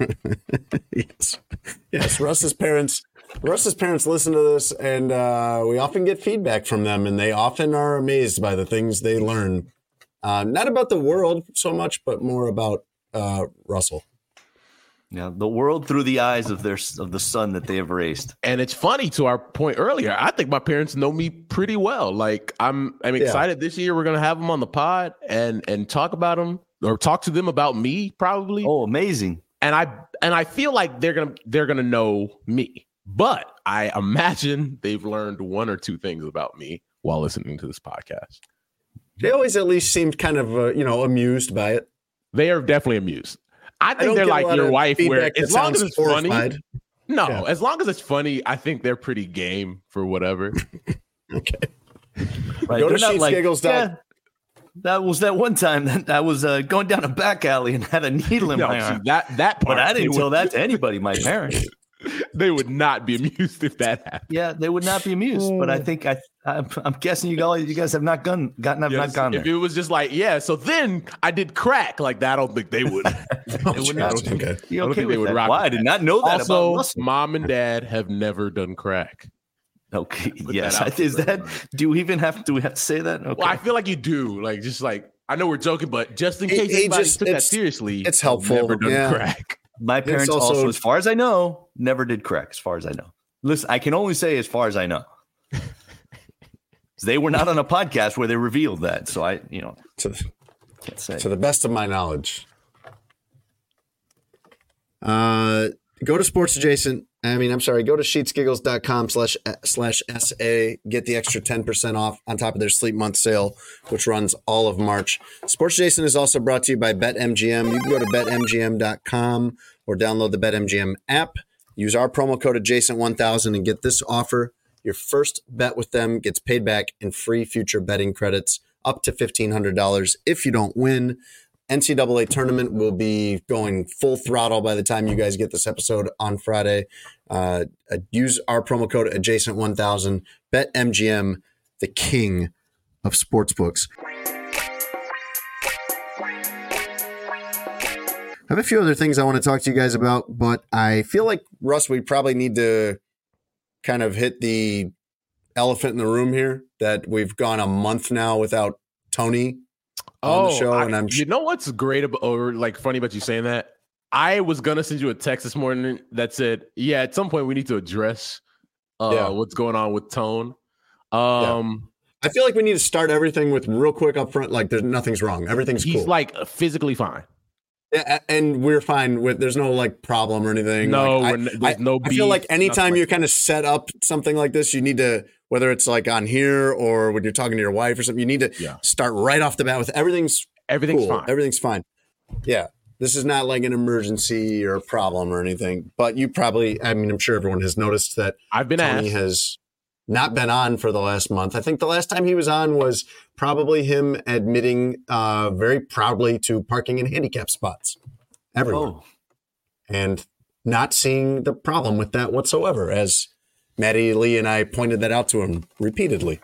Yes. Russ's parents listen to this, and we often get feedback from them, and they often are amazed by the things they learn. Not about the world so much, but more about Russell. Yeah, the world through the eyes of the son that they have raised. And it's funny, to our point earlier, I think my parents know me pretty well. Like I'm excited this year we're gonna have them on the pod and talk about them or talk to them about me probably. Oh, amazing. And I feel like they're gonna know me. But I imagine they've learned one or two things about me while listening to this podcast. They always at least seemed kind of amused by it. They are definitely amused. I think they're like your wife, where as long as it's funny, as long as it's funny, I think they're pretty game for whatever. Okay. Right. Go to sheetsgiggles. Yeah, that was that one time that I was going down a back alley and had a needle in my arm. That part. But I didn't tell that to anybody, my parents. They would not be amused if that happened. Yeah, they would not be amused. But I think I'm guessing you guys have not gone there. If it was just like, so then I did crack like that, I don't think they would. I don't think they would rock. Wow, I did not know that. Also, about mom and dad have never done crack. Okay. Yes. Is that? Do we have to say that? Okay. Well, I feel like you do. Like, just like, I know we're joking, but just in case anybody took that seriously, it's helpful. Never done crack. My parents also, as far as I know, never did crack, as far as I know. Listen, I can only say as far as I know. They were not on a podcast where they revealed that. So I, can't say. To the best of my knowledge. Go to Sports Adjacent. Go to sheetsgiggles.com/SA. Get the extra 10% off on top of their Sleep Month sale, which runs all of March. Sports Adjacent is also brought to you by BetMGM. You can go to betmgm.com or download the BetMGM app. Use our promo code Adjacent1000 and get this offer. Your first bet with them gets paid back in free future betting credits up to $1,500 if you don't win. NCAA tournament will be going full throttle by the time you guys get this episode on Friday. Use our promo code Adjacent1000. BetMGM, the king of sportsbooks. I have a few other things I want to talk to you guys about, but I feel like, Russ, we probably need to kind of hit the elephant in the room here that we've gone a month now without Tony on the show. And you know what's great about, or like funny about you saying that? I was gonna send you a text this morning that said, "Yeah, at some point we need to address what's going on with Tone." I feel like we need to start everything with real quick up front. Like, nothing's wrong. Everything's cool. He's like physically fine. Yeah, and we're fine with. There's no like problem or anything. No, there's no beef. I feel like anytime you kind of set up something like this, you need to, whether it's like on here or when you're talking to your wife or something, you need to start right off the bat with everything's cool. Fine. Everything's fine. Yeah, this is not like an emergency or a problem or anything. But you probably, I'm sure everyone has noticed that Tony has not been on for the last month. I think the last time he was on was probably him admitting very proudly to parking in handicap spots everywhere. And not seeing the problem with that whatsoever, as Maddie Lee and I pointed that out to him repeatedly.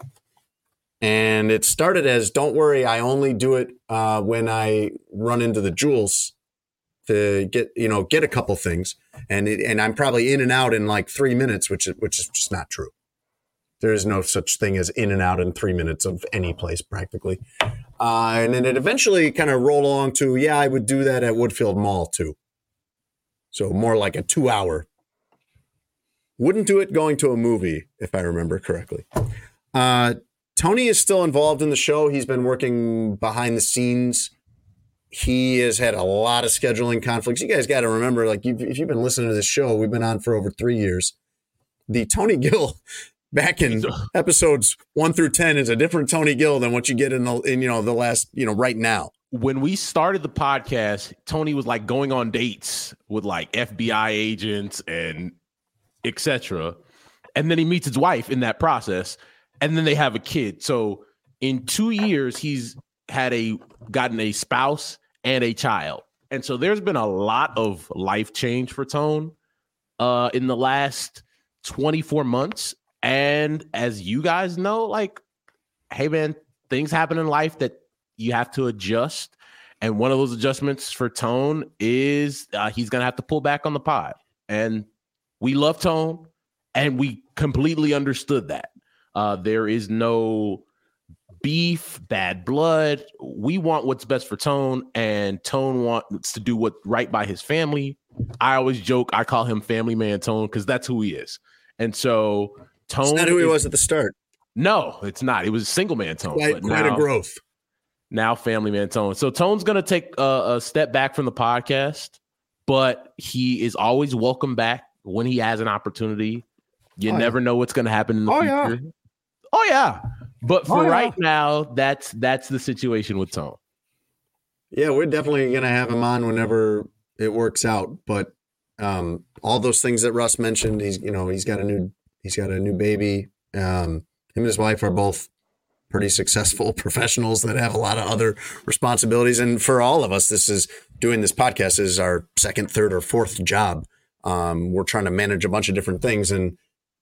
And it started as, don't worry, I only do it when I run into the Jewels to get a couple things. And I'm probably in and out in like 3 minutes, which is just not true. There is no such thing as in and out in 3 minutes of any place practically. And then it eventually kind of rolled along to, I would do that at Woodfield Mall too. So more like a 2 hour. Wouldn't do it going to a movie, if I remember correctly. Tony is still involved in the show. He's been working behind the scenes. He has had a lot of scheduling conflicts. You guys got to remember, like, if you've been listening to this show, we've been on for over 3 years. The Tony Gill back in episodes 1 through 10 is a different Tony Gill than what you get in the last, right now. When we started the podcast, Tony was like going on dates with like FBI agents and etc. And then he meets his wife in that process, and then they have a kid. So in 2 years, he's gotten a spouse and a child. And so there's been a lot of life change for Tone in the last 24 months. And as you guys know, like, hey, man, things happen in life that you have to adjust. And one of those adjustments for Tone is he's going to have to pull back on the pod. And we love Tone, and we completely understood that. There is no beef, bad blood. We want what's best for Tone, and Tone wants to do what's right by his family. I always joke, I call him Family Man Tone because that's who he is. And so Tone, it's not who he was at the start. No, it's not. It was single man Tone. Quite a growth. Now Family Man Tone. So Tone's going to take a step back from the podcast, but he is always welcome back when he has an opportunity. You never know what's going to happen in the future. Yeah. Oh, yeah. But for right now, that's the situation with Tone. Yeah, we're definitely going to have him on whenever it works out. But all those things that Russ mentioned, he's got a new baby. Him and his wife are both pretty successful professionals that have a lot of other responsibilities. And for all of us, doing this podcast is our second, third, or fourth job. We're trying to manage a bunch of different things. And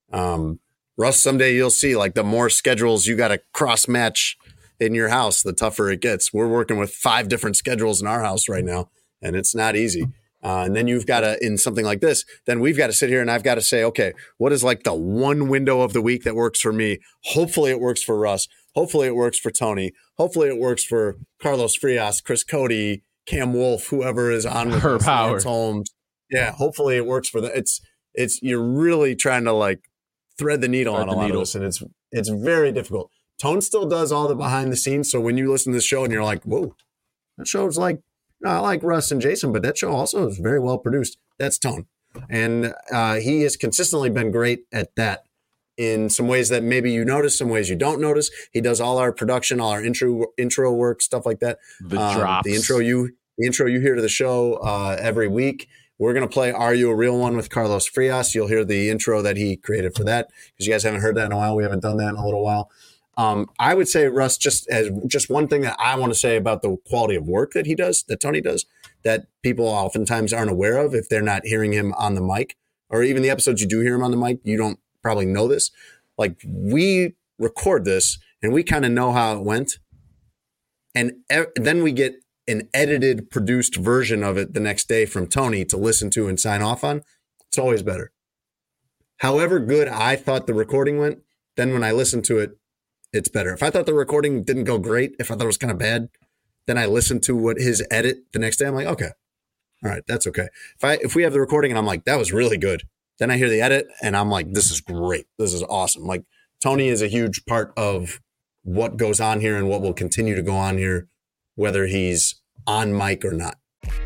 Russ, someday you'll see, like, the more schedules you got to cross match in your house, the tougher it gets. We're working with 5 different schedules in our house right now, and it's not easy. And then you've got to, in something like this, then we've got to sit here and I've got to say, okay, what is like the one window of the week that works for me? Hopefully it works for Russ. Hopefully it works for Tony. Hopefully it works for Carlos Frias, Chris Cody, Cam Wolf, whoever is on with Herb Howard. Holmes. Yeah, hopefully it works for them. It's you're really trying to like thread the needle on a lot of this, and it's very difficult. Tone still does all the behind the scenes, so when you listen to the show and you're like, whoa, that show's like no, I like Russ and Jason, but that show also is very well produced. That's Tone. And he has consistently been great at that in some ways that maybe you notice, some ways you don't notice. He does all our production, all our intro work, stuff like that. The drops. The intro you hear to the show every week. We're going to play Are You a Real One with Carlos Frias. You'll hear the intro that he created for that because you guys haven't heard that in a while. We haven't done that in a little while. I would say, Russ, just one thing that I want to say about the quality of work that he does, that Tony does, that people oftentimes aren't aware of if they're not hearing him on the mic, or even the episodes you do hear him on the mic, you don't probably know this. Like, we record this and we kind of know how it went. And then we get an edited, produced version of it the next day from Tony to listen to and sign off on. It's always better. However good I thought the recording went, then when I listen to it, it's better. If I thought the recording didn't go great, if I thought it was kind of bad, then I listen to what his edit the next day. I'm like, okay, all right, that's okay. If we have the recording and I'm like, that was really good, then I hear the edit and I'm like, this is great. This is awesome. Like, Tony is a huge part of what goes on here and what will continue to go on here, whether he's on mic or not.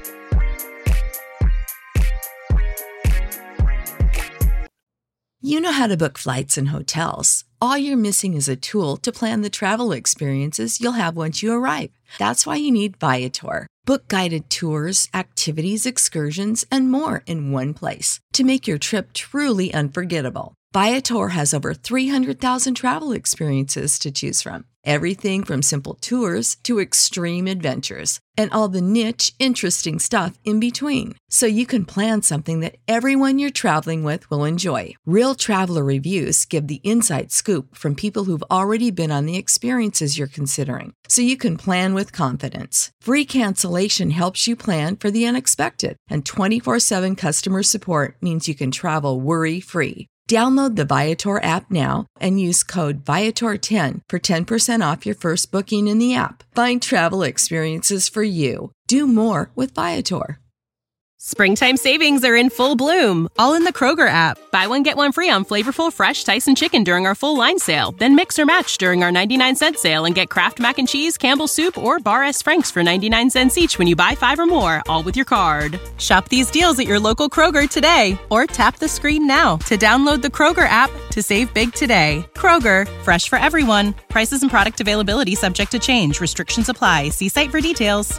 You know how to book flights and hotels. All you're missing is a tool to plan the travel experiences you'll have once you arrive. That's why you need Viator. Book guided tours, activities, excursions, and more in one place to make your trip truly unforgettable. Viator has over 300,000 travel experiences to choose from. Everything from simple tours to extreme adventures and all the niche, interesting stuff in between. So you can plan something that everyone you're traveling with will enjoy. Real traveler reviews give the inside scoop from people who've already been on the experiences you're considering. So you can plan with confidence. Free cancellation helps you plan for the unexpected. And 24/7 customer support means you can travel worry-free. Download the Viator app now and use code Viator10 for 10% off your first booking in the app. Find travel experiences for you. Do more with Viator. Springtime savings are in full bloom, all in the Kroger app. Buy one, get one free on flavorful, fresh Tyson chicken during our full line sale. Then mix or match during our 99-cent sale and get Kraft Mac and Cheese, Campbell's Soup, or Bar S. Frank's for 99 cents each when you buy 5 or more, all with your card. Shop these deals at your local Kroger today, or tap the screen now to download the Kroger app to save big today. Kroger, fresh for everyone. Prices and product availability subject to change. Restrictions apply. See site for details.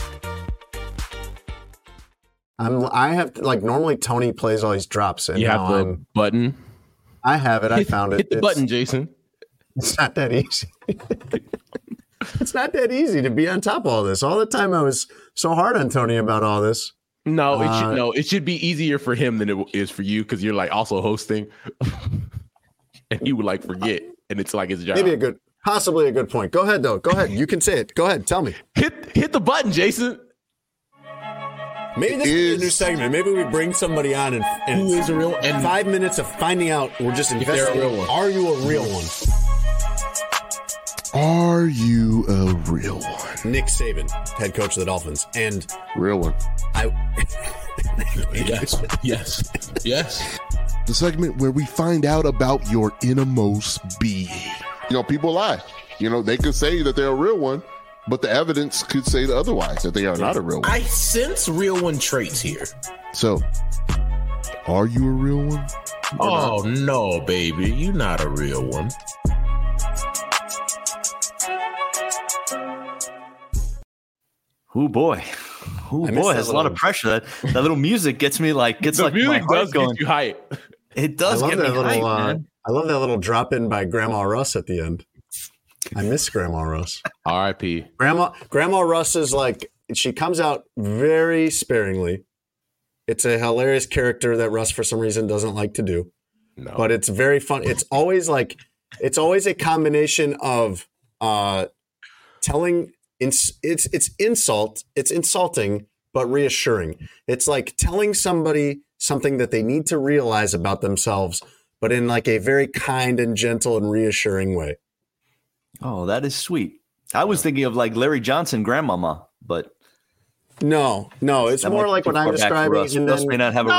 I have to, like, normally Tony plays all these drops. And you have the button. I have it. I found it. Hit the button, Jason. It's not that easy. It's not that easy to be on top of all this. All the time I was so hard on Tony about all this. No, it should be easier for him than it is for you because you're like also hosting, and he would like forget, and it's like his job. Possibly a good point. Go ahead though. Go ahead. You can say it. Go ahead. Tell me. Hit the button, Jason. Maybe this is a new segment. Maybe we bring somebody on and who is a real and 5 minutes of finding out. We're just investigating. Are you a real one? Are you a real one? Nick Saban, head coach of the Dolphins, and real one. Yes. The segment where we find out about your innermost being. People lie. They could say that they're a real one, but the evidence could say otherwise, that they are not a real one. I sense real one traits here. So, are you a real one? Oh, no, baby. You're not a real one. Oh, boy. Has a lot of pressure. That little music gets me like my heart going. Get you hype. It does get me hype, man. I love that little drop in by Grandma Russ at the end. I miss Grandma Russ. R.I.P. Grandma Russ is like, she comes out very sparingly. It's a hilarious character that Russ for some reason doesn't like to do. No. But it's very fun. It's always a combination of telling it's insulting but reassuring. It's like telling somebody something that they need to realize about themselves, but in like a very kind and gentle and reassuring way. Oh, that is sweet. I was thinking of like Larry Johnson, Grandmama, but no, it's more like what I'm describing. And then, may not have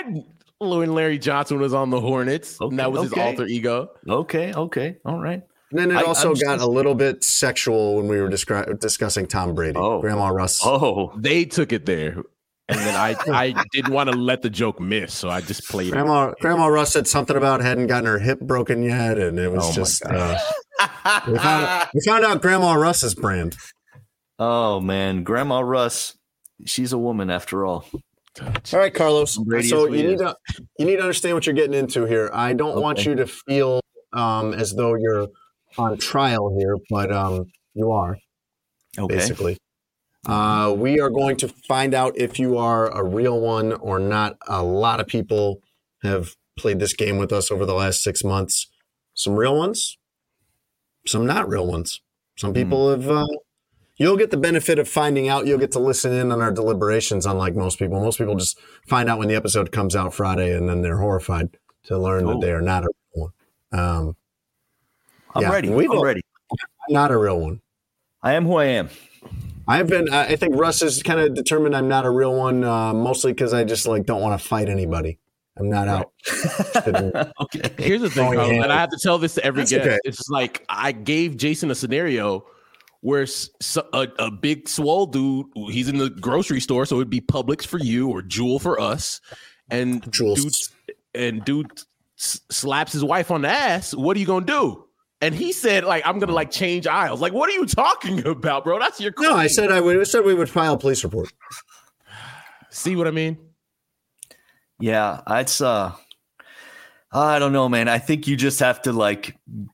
when Larry Johnson was on the Hornets, and that was his alter ego. Okay, all right. And then it also got a little bit sexual when we were discussing Tom Brady. Grandma Russ. They took it there. And then I didn't want to let the joke miss, so I just played it. Grandma Russ said something about hadn't gotten her hip broken yet, and it was just we found out Grandma Russ's brand. Oh man, Grandma Russ, she's a woman after all. All right, Carlos. So you need to understand what you're getting into here. I don't want you to feel as though you're on trial here, but you are. Okay. Basically. We are going to find out if you are a real one or not. A lot of people have played this game with us over the last 6 months. Some real ones, some not real ones. Some people have, you'll get the benefit of finding out. You'll get to listen in on our deliberations, unlike most people. Most people just find out when the episode comes out Friday, and then they're horrified to learn that they are not a real one. I'm ready. I'm ready. Not a real one. I am who I am. I think Russ is kind of determined I'm not a real one, mostly because I just don't want to fight anybody. I'm not out. Okay. Here's the thing, Carlos, and I have to tell this to every guest. Okay. It's like I gave Jason a scenario where a big swole dude, he's in the grocery store, so it'd be Publix for you or Jewel for us, and dude slaps his wife on the ass. What are you gonna do? And he said, I'm going to change aisles. What are you talking about, bro? That's your queen. No, I said we would file a police report. See what I mean? Yeah, it's I don't know, man. I think you just have to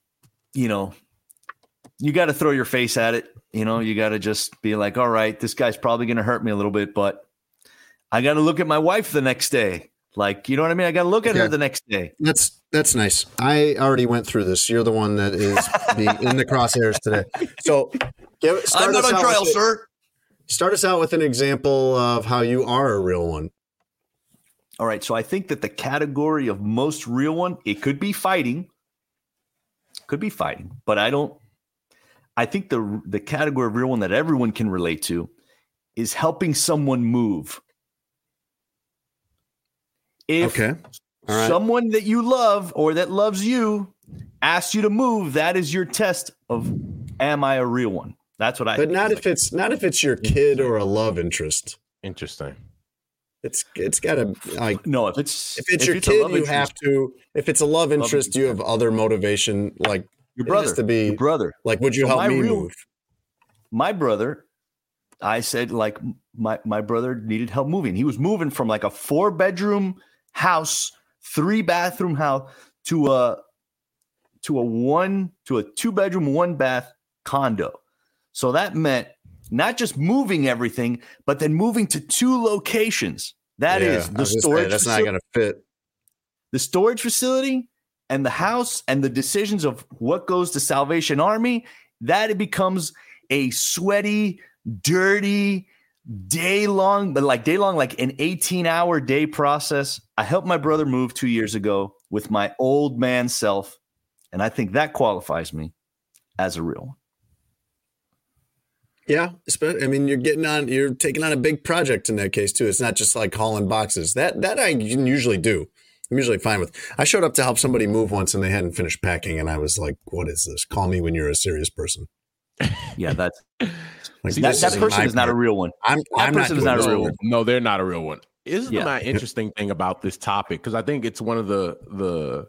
you got to throw your face at it. You got to just be like, all right, this guy's probably going to hurt me a little bit, but I got to look at my wife the next day. You know what I mean? I got to look at her the next day. That's nice. I already went through this. You're the one that is in the crosshairs today. So I'm not on trial, sir. Start us out with an example of how you are a real one. All right. So I think that the category of most real one, it could be fighting. But I think the category of real one that everyone can relate to is helping someone move. If someone that you love or that loves you asks you to move, that is your test of, am I a real one? That's what I think. But not if it's your kid or a love interest. Interesting. It's got to no. If it's your kid, you have to. If it's a love interest, you have other motivation. Your brother, it has to be your brother. Would you help me move? My brother, I said my brother needed help moving. He was moving from a 4-bedroom house, 3-bathroom house to a 2-bedroom, 1-bath condo. So that meant not just moving everything, but then moving to 2 locations. That is the storage. That's not going to fit. The storage facility and the house and the decisions of what goes to Salvation Army. That it becomes a sweaty, dirty, day-long, an 18-hour day process. I helped my brother move 2 years ago with my old man self, and I think that qualifies me as a real one. Yeah, you're taking on a big project in that case too. It's not just hauling boxes. That I can usually do. I'm usually fine with. I showed up to help somebody move once, and they hadn't finished packing, and I was like, "What is this? Call me when you're a serious person." Yeah, that's. That person is not a real one. That person is not a real one. No, they're not a real one. Isn't the interesting thing about this topic? Because I think it's one of the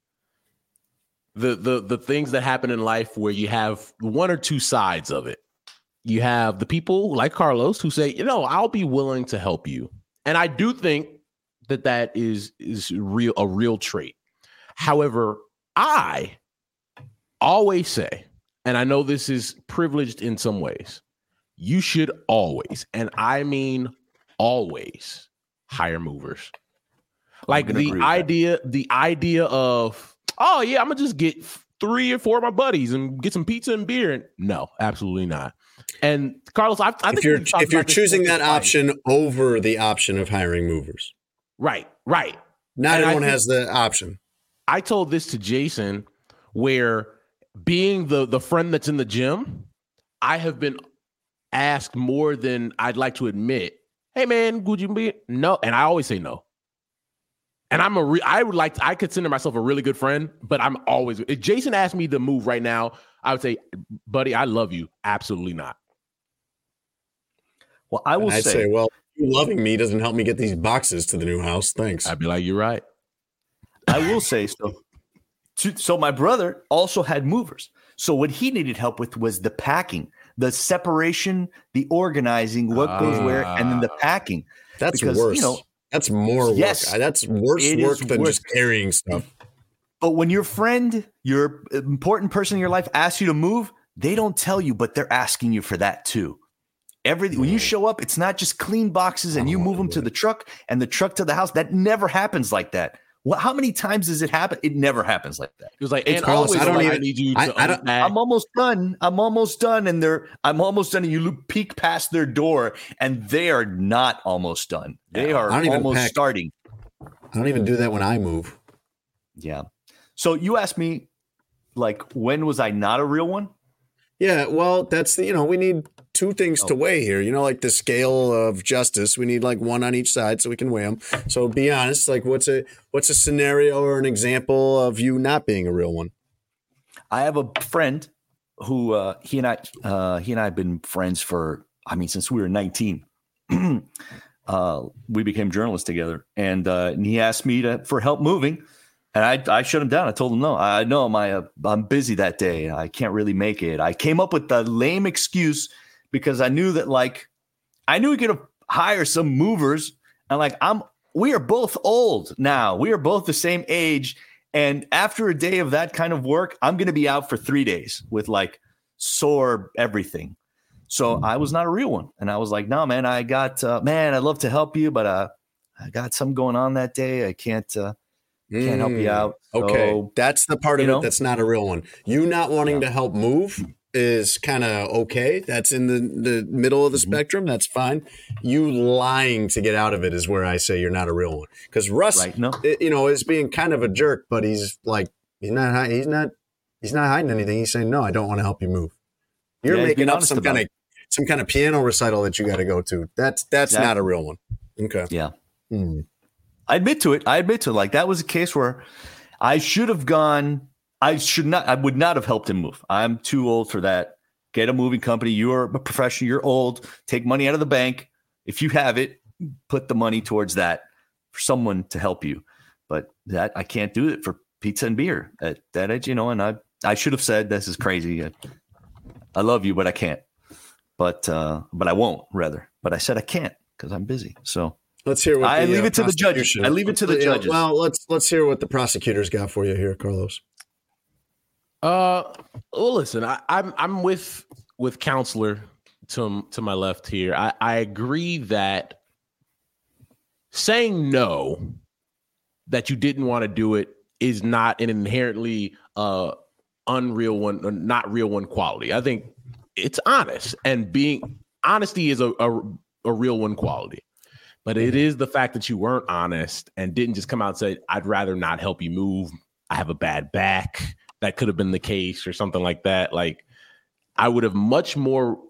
things that happen in life where you have one or two sides of it. You have the people like Carlos who say, I'll be willing to help you. And I do think that is a real trait. However, I always say, and I know this is privileged in some ways, you should always, and I mean always, hire movers. The idea of, oh yeah, I'm gonna just get 3 or 4 of my buddies and get some pizza and beer. And no, absolutely not. And Carlos, I think if you're choosing that option over the option of hiring movers, right. Not everyone has the option. I told this to Jason, where being the friend that's in the gym, I have been asked more than I'd like to admit. Hey man, would you be no? And I always say no. And I consider myself a really good friend, but I'm always, if Jason asked me to move right now, I would say, buddy, I love you. Absolutely not. Well, I'd say, well, you loving me doesn't help me get these boxes to the new house. Thanks. I'd be like, you're right. I will say so my brother also had movers. So what he needed help with was the packing, the separation, the organizing, what goes where, and then the packing. That's worse. That's more work. That's worse work than just carrying stuff. But when your friend, your important person in your life asks you to move, they don't tell you, but they're asking you for that too. When you show up, it's not just clean boxes and you move them to the truck and the truck to the house. That never happens like that. How many times does it happen? It never happens like that. It was like, and Carlos, I need you to I'm almost done. I'm almost done. And and you peek past their door and they are not almost done. They are almost starting. I don't even do that when I move. Yeah. So you asked me, like, when was I not a real one? Yeah, well, that's we need two things to weigh here. Like the scale of justice. We need like one on each side so we can weigh them. So be honest, like what's a scenario or an example of you not being a real one? I have a friend who he and I have been friends for since we were 19. We became journalists together, and he asked me for help moving. And I shut him down. I told him, no, I'm busy that day. I can't really make it. I came up with the lame excuse because I knew that we could hire some movers. And we are both old now. We are both the same age. And after a day of that kind of work, I'm going to be out for 3 days with sore everything. So I was not a real one. And I was like, no, man, I'd love to help you, but I got something going on that day. I can't help you out. Okay. So, that's the part of it that's not a real one. You not wanting to help move is kind of okay. That's in the middle of the spectrum. That's fine. You lying to get out of it is where I say you're not a real one. Because Russ, is being kind of a jerk, but he's not hiding anything. He's saying, no, I don't want to help you move. You're making up some kind of piano recital that you got to go to. That's not a real one. Okay. Yeah. I admit to it. That was a case where I should have gone. I would not have helped him move. I'm too old for that. Get a moving company. You're a professional. You're old. Take money out of the bank. If you have it, put the money towards that for someone to help you. But that I can't do it for pizza and beer at that age, and I should have said, this is crazy. I love you, but I can't. But I won't, rather. But I said I can't because I'm busy. So. Let's hear what I leave it to the judges. I leave it to the judges. Well, let's hear what the prosecutors got for you here, Carlos. Well, listen, I'm with counselor to my left here. I agree that saying no, that you didn't want to do it, is not an inherently unreal one, or not real one quality. I think it's honest, and honesty is a real one quality. But it is the fact that you weren't honest and didn't just come out and say, I'd rather not help you move. I have a bad back. That could have been the case or something like that. I would like much more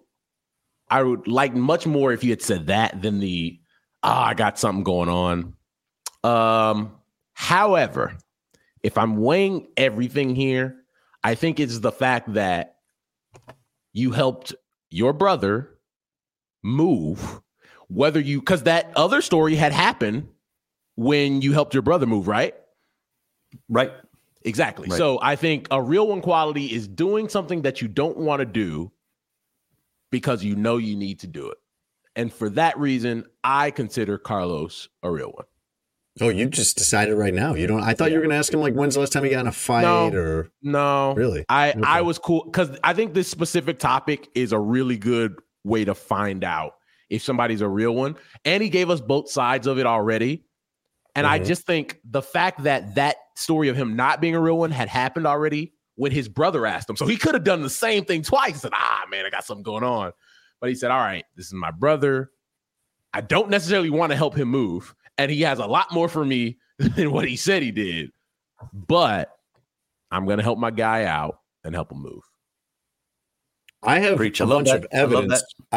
if you had said that than I got something going on. However, if I'm weighing everything here, I think it's the fact that you helped your brother move. Because that other story had happened when you helped your brother move, right? Right. Exactly. Right. So I think a real one quality is doing something that you don't want to do because you know you need to do it. And for that reason, I consider Carlos a real one. Oh, you just decided right now. You don't. I thought you were going to ask him when's the last time he got in a fight No. Really? I was cool because I think this specific topic is a really good way to find out if somebody's a real one. And he gave us both sides of it already. And I just think the fact that story of him not being a real one had happened already when his brother asked him. So he could have done the same thing twice. He said, man, I got something going on. But he said, all right, this is my brother. I don't necessarily want to help him move. And he has a lot more for me than what he said he did. But I'm going to help my guy out and help him move. I have a bunch of evidence. I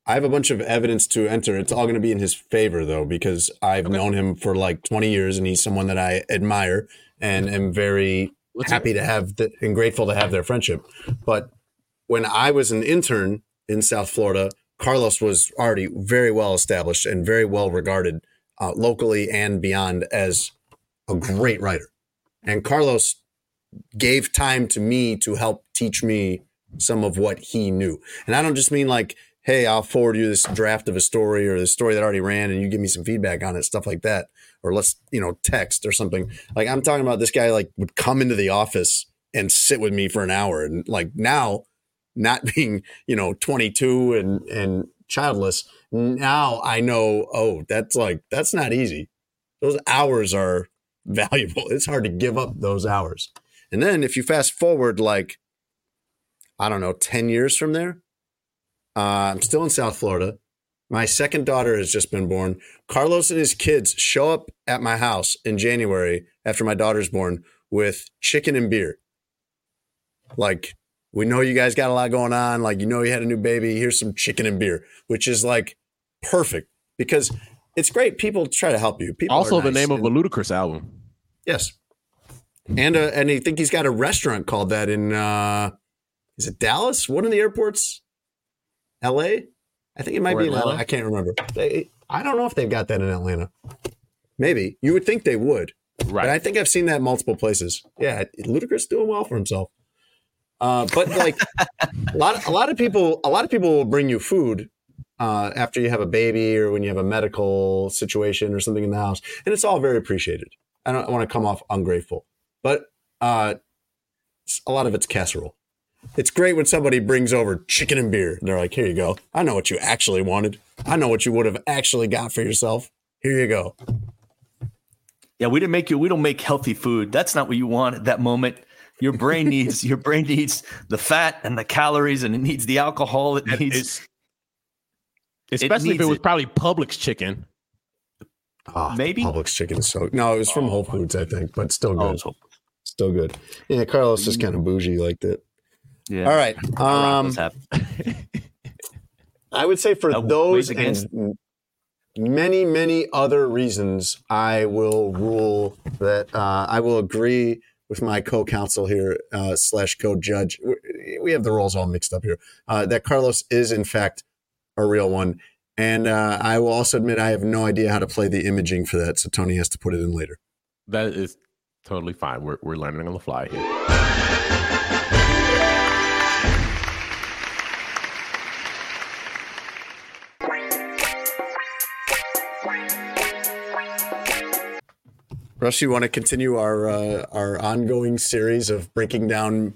I have a bunch of evidence to enter. It's all going to be in his favor, though, because I've known him for like 20 years, and he's someone that I admire and am very happy to have and grateful to have their friendship. But when I was an intern in South Florida, Carlos was already very well established and very well regarded locally and beyond as a great writer. And Carlos gave time to me to help teach me some of what he knew. And I don't just mean like, hey, I'll forward you this draft of a story or the story that already ran and you give me some feedback on it, stuff like that. Or let's, text or something. Like I'm talking about this guy like would come into the office and sit with me for an hour. And like now, not being, 22 and childless, now I know, that's not easy. Those hours are valuable. It's hard to give up those hours. And then if you fast forward, 10 years from there, I'm still in South Florida. My second daughter has just been born. Carlos and his kids show up at my house in January after my daughter's born with chicken and beer. Like, we know you guys got a lot going on. Like, you had a new baby. Here's some chicken and beer, which is like perfect because it's great. People try to help you. People also are the nice. name of a Ludacris album. Yes. And I think he's got a restaurant called that in, is it Dallas? One of the airports? LA? I think it might be in LA. I can't remember. I don't know if they've got that in Atlanta. Maybe. You would think they would. Right. But I think I've seen that in multiple places. Yeah, Ludacris doing well for himself. But like a lot of people will bring you food after you have a baby or when you have a medical situation or something in the house, and it's all very appreciated. I don't want to come off ungrateful, but a lot of it's casserole. It's great when somebody brings over chicken and beer. And they're like, here you go. I know what you actually wanted. I know what you would have actually got for yourself. Here you go. Yeah, we don't make healthy food. That's not what you want at that moment. Your brain needs the fat and the calories, and it needs the alcohol. Especially if it was probably Publix chicken. Maybe Publix chicken is so. No, it was from Whole Foods, I think, but still good. Still good. Yeah, Carlos is kind of bougie like that. Yeah. All right. I would say for those and many, many other reasons, I will rule that I will agree with my co-counsel here / co-judge. We have the roles all mixed up here. That Carlos is in fact a real one. And I will also admit I have no idea how to play the imaging for that. So Tony has to put it in later. That is totally fine. We're learning on the fly here. Russ, you want to continue our ongoing series of breaking down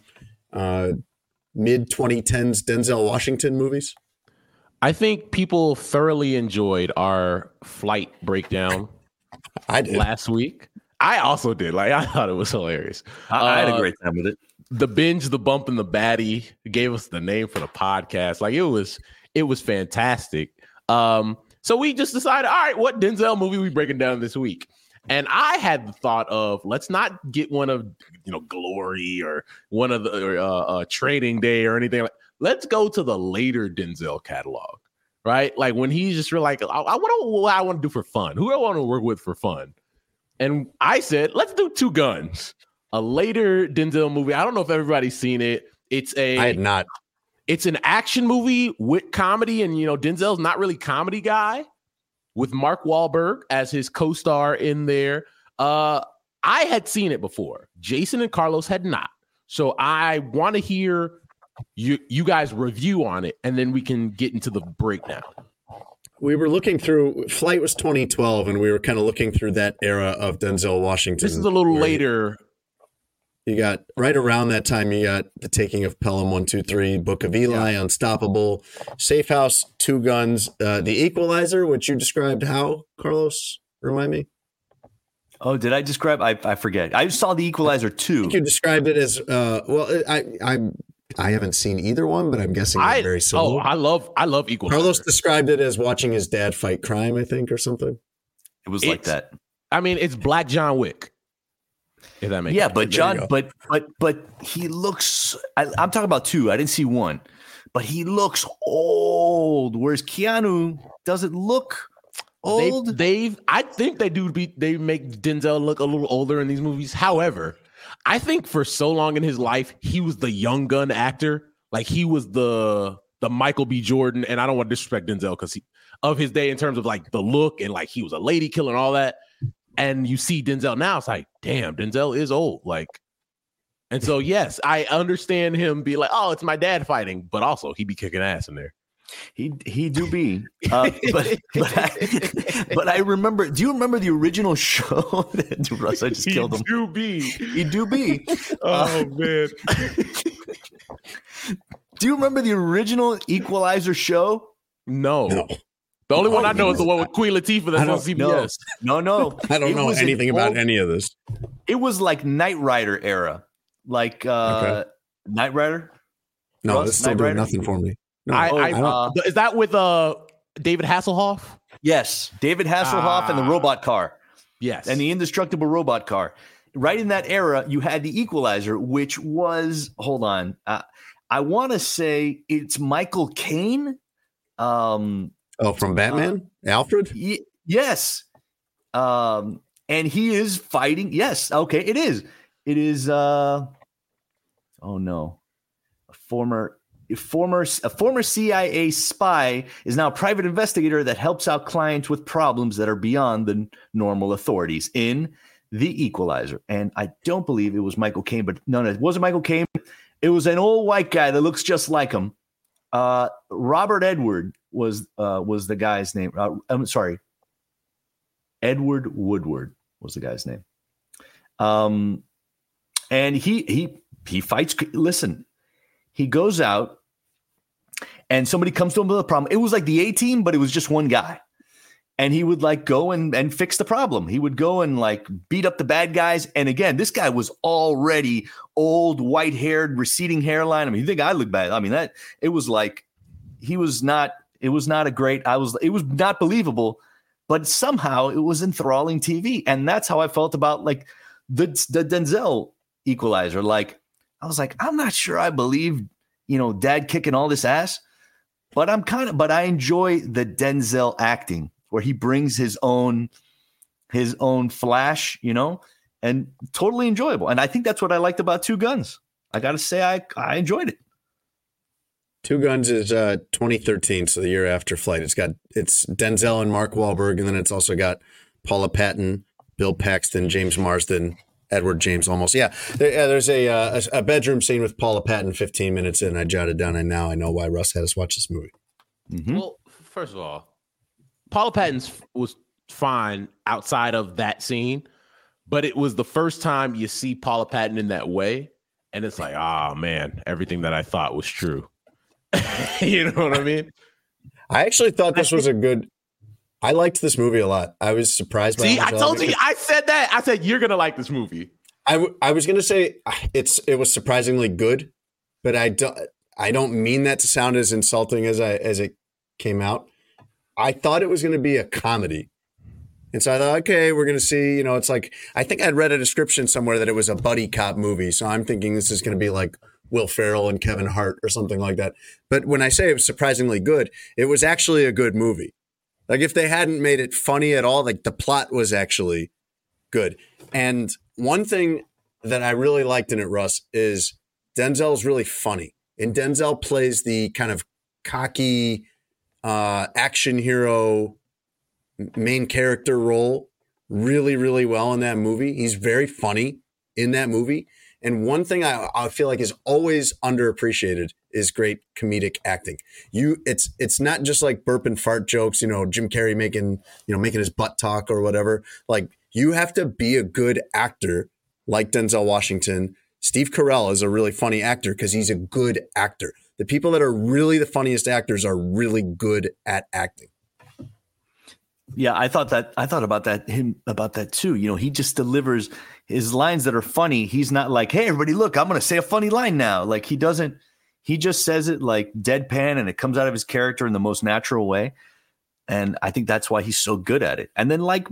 mid-2010s Denzel Washington movies? I think people thoroughly enjoyed our Flight breakdown. I did. Last week. I also did. I thought it was hilarious. I had a great time with it. The binge, the bump, and the baddie gave us the name for the podcast. It was fantastic. So we just decided, all right, what Denzel movie we breaking down this week? And I had the thought of, let's not get one of, Glory or one of the Training Day or anything. Let's go to the later Denzel catalog, right? Like when he's just like, what I want to do for fun. Who I want to work with for fun. And I said, let's do Two Guns, a later Denzel movie. I don't know if everybody's seen it. I had not. It's an action movie with comedy. And, Denzel's not really a comedy guy, with Mark Wahlberg as his co-star in there. I had seen it before. Jason and Carlos had not. So I want to hear you guys review on it, and then we can get into the breakdown. We were looking through, Flight was 2012, and we were kind of looking through that era of Denzel Washington. This is a little later. You got, right around that time, you got The Taking of Pelham 1, 2, 3, Book of Eli, Unstoppable, Safe House, Two Guns, The Equalizer, which you described how, Carlos? Remind me. Oh, did I describe? I forget. I saw The Equalizer 2. I think you described it as, I haven't seen either one, but I'm guessing they're very similar. Oh, I love Equalizer. Carlos described it as watching his dad fight crime, I think, or something. It was like that. I mean, it's Black John Wick. If that makes sense. But John, but he looks. I'm talking about 2. I didn't see 1, but he looks old, whereas Keanu doesn't look old. I think they make Denzel look a little older in these movies. However, I think for so long in his life, he was the young gun actor. Like he was the Michael B. Jordan, and I don't want to disrespect Denzel because of his day in terms of like the look and like he was a lady killer and all that. And you see Denzel now, it's like, damn, Denzel is old. Like, and so yes, I understand him be like, oh, it's my dad fighting, but also he be kicking ass in there. He do be, but I remember. Do you remember the original show? Russ, I just killed him. He do be. Oh man. Do you remember the original Equalizer show? No. The only one I know is the one with Queen Latifah that's on CBS. No. I don't know anything about any of this. It was like Knight Rider era, like Knight Rider. No, Russ, it's still doing nothing for me. No, is that with David Hasselhoff? Yes, David Hasselhoff and the robot car. Yes, and the indestructible robot car. Right in that era, you had the Equalizer, which was I want to say it's Michael Caine. From Batman, Alfred. Yes, and he is fighting. Yes, okay, it is. It is. Oh no, a former CIA spy is now a private investigator that helps out clients with problems that are beyond the normal authorities in The Equalizer. And I don't believe it was Michael Caine, but no, it wasn't Michael Caine. It was an old white guy that looks just like him. Robert Edward was the guy's name. I'm sorry. Edward Woodward was the guy's name. And he fights. Listen, he goes out and somebody comes to him with a problem. It was like the A-Team, but it was just one guy. And he would like go and fix the problem. He would go and like beat up the bad guys. And again, this guy was already old, white-haired, receding hairline. I mean, you think I look bad? I mean, it was not believable, but somehow it was enthralling TV. And that's how I felt about like the Denzel Equalizer. Like, I was like, I'm not sure I believe, dad kicking all this ass, but I enjoy the Denzel acting where he brings his own flash, and totally enjoyable. And I think that's what I liked about Two Guns. I got to say, I enjoyed it. Two Guns is 2013, so the year after Flight. It's Denzel and Mark Wahlberg, and then it's also got Paula Patton, Bill Paxton, James Marsden, Edward James Olmos. Yeah, there's a bedroom scene with Paula Patton 15 minutes in. I jotted down, and now I know why Russ had us watch this movie. Mm-hmm. Well, first of all, Paula Patton was fine outside of that scene, but it was the first time you see Paula Patton in that way, and it's like, oh man, everything that I thought was true. You know what I mean? I actually thought this was I liked this movie a lot. I was surprised by it. See, I told you, I said that. I said, you're going to like this movie. I was going to say it was surprisingly good, but I don't mean that to sound as insulting as it came out. I thought it was going to be a comedy. And so I thought, okay, we're going to see, it's like, I think I'd read a description somewhere that it was a buddy cop movie. So I'm thinking this is going to be like Will Ferrell and Kevin Hart or something like that. But when I say it was surprisingly good, it was actually a good movie. Like if they hadn't made it funny at all, like the plot was actually good. And one thing that I really liked in it, Russ, is Denzel's really funny. And Denzel plays the kind of cocky action hero main character role really, really well in that movie. He's very funny in that movie. And one thing I feel like is always underappreciated is great comedic acting. It's not just like burp and fart jokes, Jim Carrey making his butt talk or whatever. Like you have to be a good actor like Denzel Washington. Steve Carell is a really funny actor because he's a good actor. The people that are really the funniest actors are really good at acting. Yeah, I thought about that too. He just delivers his lines that are funny. He's not like, hey, everybody, look, I'm going to say a funny line now. Like he doesn't. He just says it like deadpan, and it comes out of his character in the most natural way. And I think that's why he's so good at it. And then like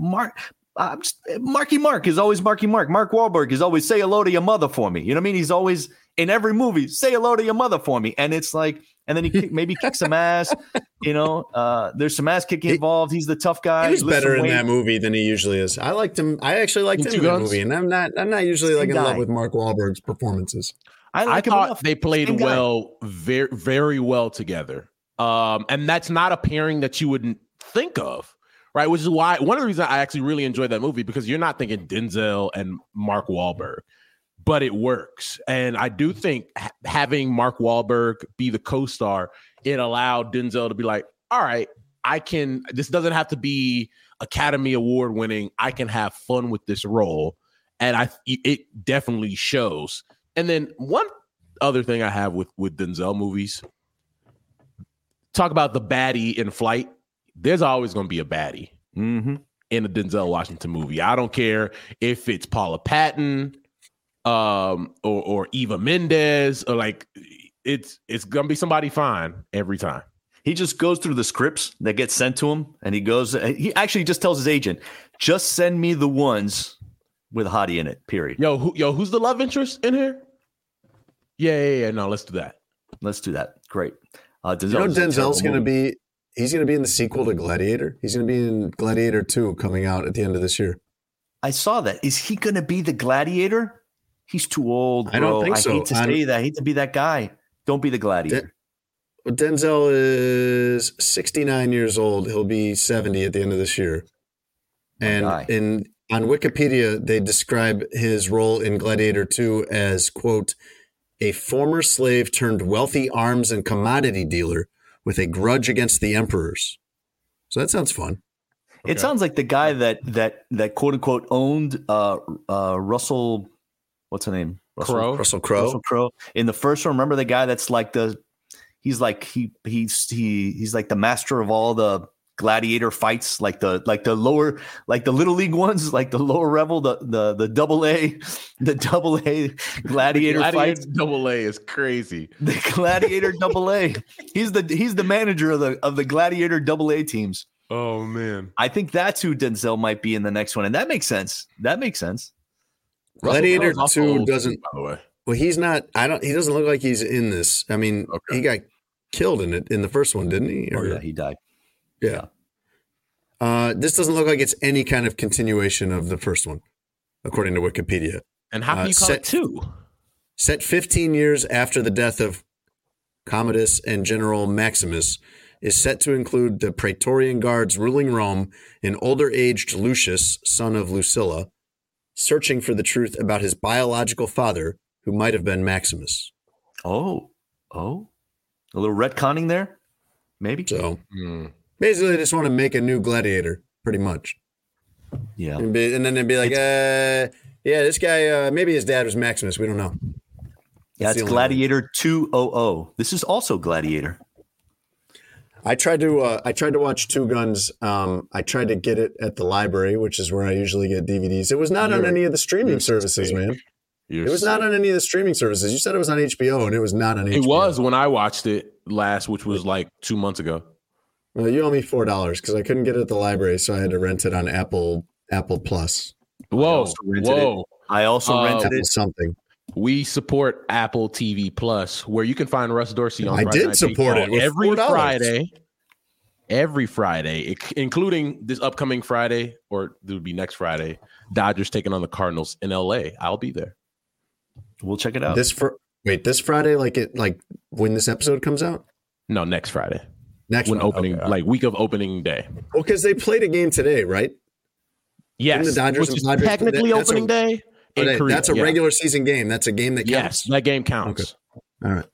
Marky Mark is always Marky Mark. Mark Wahlberg is always say hello to your mother for me. You know what I mean? He's always in every movie, say hello to your mother for me. And it's like and then he maybe kicks some ass. There's some ass kicking involved. He's the tough guy. He was better in that movie than he usually is. I liked him. I actually liked him in that movie, and I'm not usually in love with Mark Wahlberg's performances. I thought they played well, very, very well together. And that's not a pairing that you wouldn't think of, right? Which is why one of the reasons I actually really enjoyed that movie, because you're not thinking Denzel and Mark Wahlberg, but it works. And I do think having Mark Wahlberg be the co-star, it allowed Denzel to be like, all right, this doesn't have to be Academy Award winning. I can have fun with this role. And it definitely shows. And then one other thing I have with Denzel movies, talk about the baddie in Flight. There's always going to be a baddie in a Denzel Washington movie. I don't care if it's Paula Patton or Eva Mendes, or like it's going to be somebody fine every time. He just goes through the scripts that get sent to him, and he actually just tells his agent, just send me the ones with hottie in it, period. Who's the love interest in here? Yeah. No, let's do that. Great. Denzel's going to be, he's going to be in the sequel to Gladiator. He's going to be in Gladiator 2 coming out at the end of this year. I saw that. Is he going to be the Gladiator? He's too old, bro. I don't think so. I hate to say that. I hate to be that guy. Don't be the Gladiator. Denzel is 69 years old. He'll be 70 at the end of this year. And on Wikipedia, they describe his role in Gladiator 2 as, quote, a former slave turned wealthy arms and commodity dealer with a grudge against the emperors. So that sounds fun. It sounds like the guy that quote unquote owned Russell. What's her name? Russell Crowe. In the first one, remember the guy that's like he's like the master of all the gladiator fights, like the lower, like the little league ones, like the lower level, the double A gladiator fights. Double A is crazy. The gladiator double A. He's the manager of the gladiator double A teams. Oh man. I think that's who Denzel might be in the next one. And that makes sense. Gladiator 2 doesn't, by the way. Well, he's not, he doesn't look like he's in this. I mean, he got killed in it in the first one, didn't he? Yeah, he died. Yeah. This doesn't look like it's any kind of continuation of the first one, according to Wikipedia. And how can you call it 2? Set 15 years after the death of Commodus and General Maximus, is set to include the Praetorian Guards ruling Rome and older-aged Lucius, son of Lucilla, searching for the truth about his biological father, who might have been Maximus. Oh. A little retconning there? Maybe. So, basically, they just want to make a new Gladiator, pretty much. Yeah. And then they'd be like, this guy, maybe his dad was Maximus. We don't know. It's Gladiator 200. This is also Gladiator. I tried to watch Two Guns. I tried to get it at the library, which is where I usually get DVDs. It was not on any of the streaming services, man. It was not on any of the streaming services. You said it was on HBO, and it was not on HBO. It was when I watched it last, which was like 2 months ago. Well, you owe me $4 because I couldn't get it at the library, so I had to rent it on Apple Plus. Whoa! I also rented it. Something. We support Apple TV Plus, where you can find Russ Dorsey on. I did support it every $4. Friday, including this upcoming Friday, or it would be next Friday. Dodgers taking on the Cardinals in LA. I'll be there. We'll check it out. This Friday, like when this episode comes out? No, next Friday. Opening, week of opening day. Well, because they played a game today, right? Yes, the Dodgers which is technically opening day. That's a regular season game. That's a game that counts. Yes, that game counts. Okay. All right.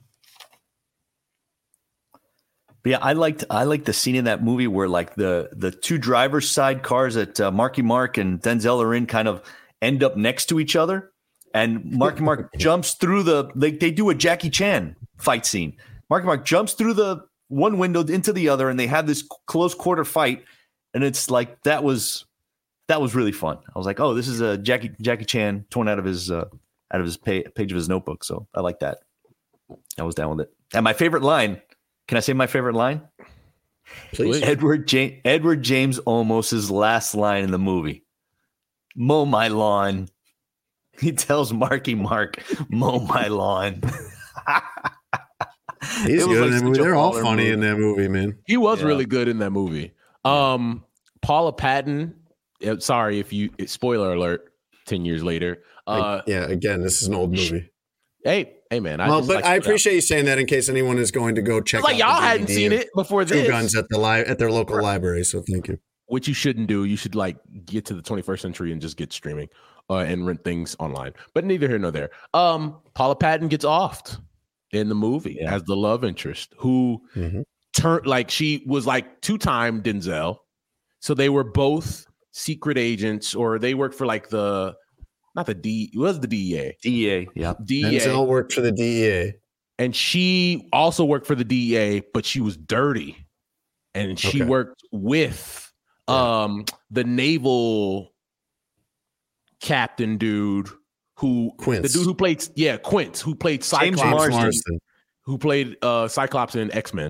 But yeah, I liked the scene in that movie where like the two driver's side cars that Marky Mark and Denzel are in kind of end up next to each other, and Marky Mark jumps through they do a Jackie Chan fight scene. Marky Mark jumps through the one window into the other, and they have this close quarter fight, and it's like that was really fun. I was like, oh, this is a Jackie Chan torn out of his page of his notebook. So I like that. I was down with it. And my favorite line. Can I say my favorite line? Please. Edward James Olmos's last line in the movie. Mow my lawn. He tells Marky Mark, mow my lawn. He's It was good like in that such movie. a They're all baller funny movie. in that movie, man. He was really good in that movie. Paula Patton. Sorry if you. Spoiler alert. 10 years later. Again, this is an old movie. Hey, man. I appreciate you saying that in case anyone is going to go check. Like out y'all the hadn't DVD seen of it before Two this. Guns at their local library. So thank you. Which you shouldn't do. You should like get to the 21st century and just get streaming and rent things online. But neither here nor there. Paula Patton gets offed in the movie as the love interest who turned like she was like 2-time Denzel. So they were both secret agents, or they worked for like the DEA. DEA, yeah. DEA. Denzel worked for the DEA. And she also worked for the DEA, but she was dirty. And she worked with the naval captain dude Quince. The dude who played Quince, who played Cyclops. James Marsden. Who played Cyclops in X-Men.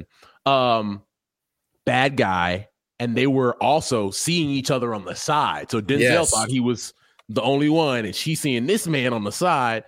Bad guy. And they were also seeing each other on the side. So Denzel thought he was the only one, and she's seeing this man on the side.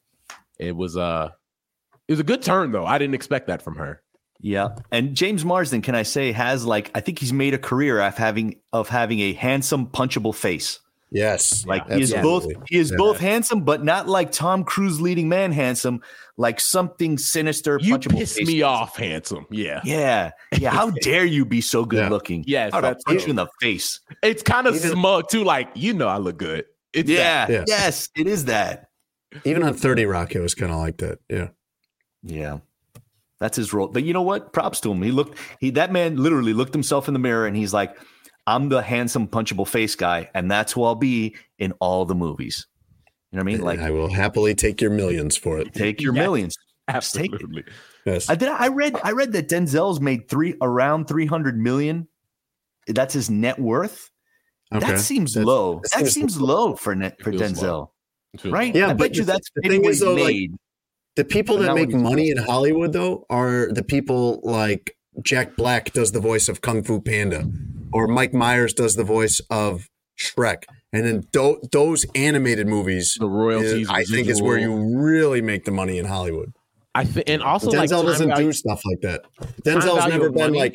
It was a good turn, though. I didn't expect that from her. Yeah, and James Marsden, can I say, has I think he's made a career of having a handsome, punchable face. Yes, he is both handsome, but not like Tom Cruise leading man handsome, like something sinister. You punchable piss face. me off, handsome. Yeah. How dare you be so good looking? Yes, I'll punch you in the face. It's kind of smug too. Like I look good. It's that. Yes, it is that. Even on 30 Rock, it was kind of like that. Yeah. That's his role. But you know what? Props to him. That man literally looked himself in the mirror and he's like, I'm the handsome, punchable face guy, and that's who I'll be in all the movies. You know what I mean? Like, I will happily take your millions for it. Take your millions. Absolutely. Yes. I read that Denzel's made around $300 million. That's his net worth. Okay. That seems low. That seems low for Denzel. Right? Yeah, I bet you that's the thing is though, made. The people that make money in Hollywood, though, are the people like Jack Black does the voice of Kung Fu Panda, or Mike Myers does the voice of Shrek. And then those animated movies, the royalties, I think, is where you really make the money in Hollywood. I think, and also Denzel doesn't do stuff like that. Denzel's never been like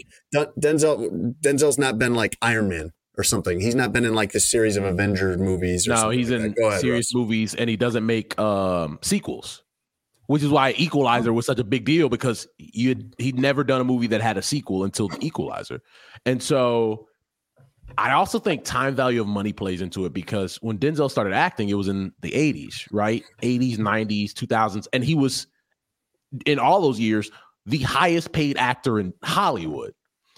Denzel's not been like Iron Man or something. He's not been in like the series of Avengers movies. No, he's in serious movies, and he doesn't make sequels. Which is why Equalizer was such a big deal, because he'd never done a movie that had a sequel until The Equalizer. And so I also think time value of money plays into it, because when Denzel started acting, it was in the 80s, right? 80s, 90s, 2000s. And he was, in all those years, the highest paid actor in Hollywood.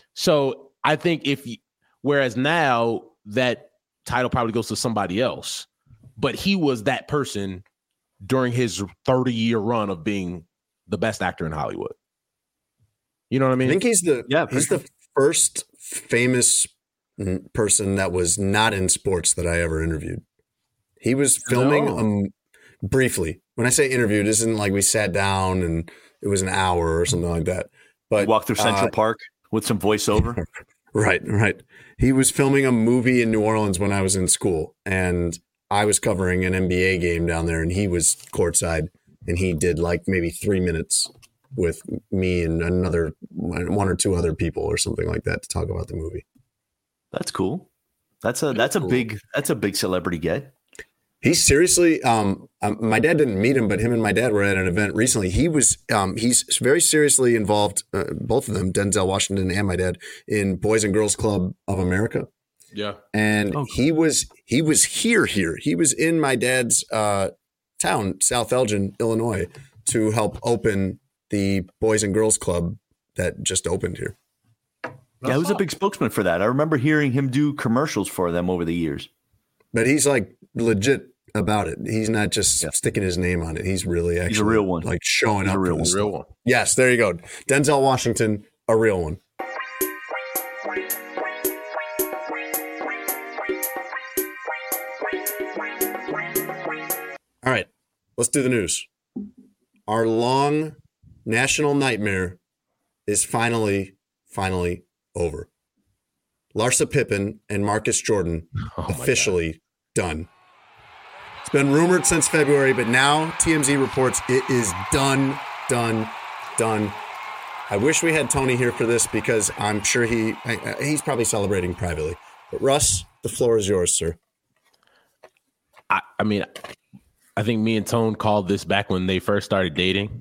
So I think whereas now that title probably goes to somebody else, but he was that person during his 30-year run of being the best actor in Hollywood. You know what I mean? I think he's the first famous person that was not in sports that I ever interviewed. He was filming briefly. When I say interviewed, it isn't like we sat down and it was an hour or something like that. But walk through Central Park with some voiceover. Right. He was filming a movie in New Orleans when I was in school, and I was covering an NBA game down there, and he was courtside, and he did like maybe 3 minutes with me and another one or two other people or something like that to talk about the movie. That's cool. That's a big celebrity get. He's seriously, my dad didn't meet him, but him and my dad were at an event recently. He's very seriously involved, both of them, Denzel Washington and my dad, in Boys and Girls Club of America. Yeah. And he was here. He was in my dad's town, South Elgin, Illinois, to help open the Boys and Girls Club that just opened here. Yeah, he was a big spokesman for that. I remember hearing him do commercials for them over the years. But he's like legit about it. He's not just sticking his name on it. He's really actually he's a real one. Like showing he's up. A real one. Yes, there you go. Denzel Washington, a real one. All right, let's do the news. Our long national nightmare is finally over. Larsa Pippen and Marcus Jordan officially done. It's been rumored since February, but now TMZ reports it is done. I wish we had Tony here for this because I'm sure he's probably celebrating privately. But Russ, the floor is yours, sir. I mean, I think me and Tone called this back when they first started dating.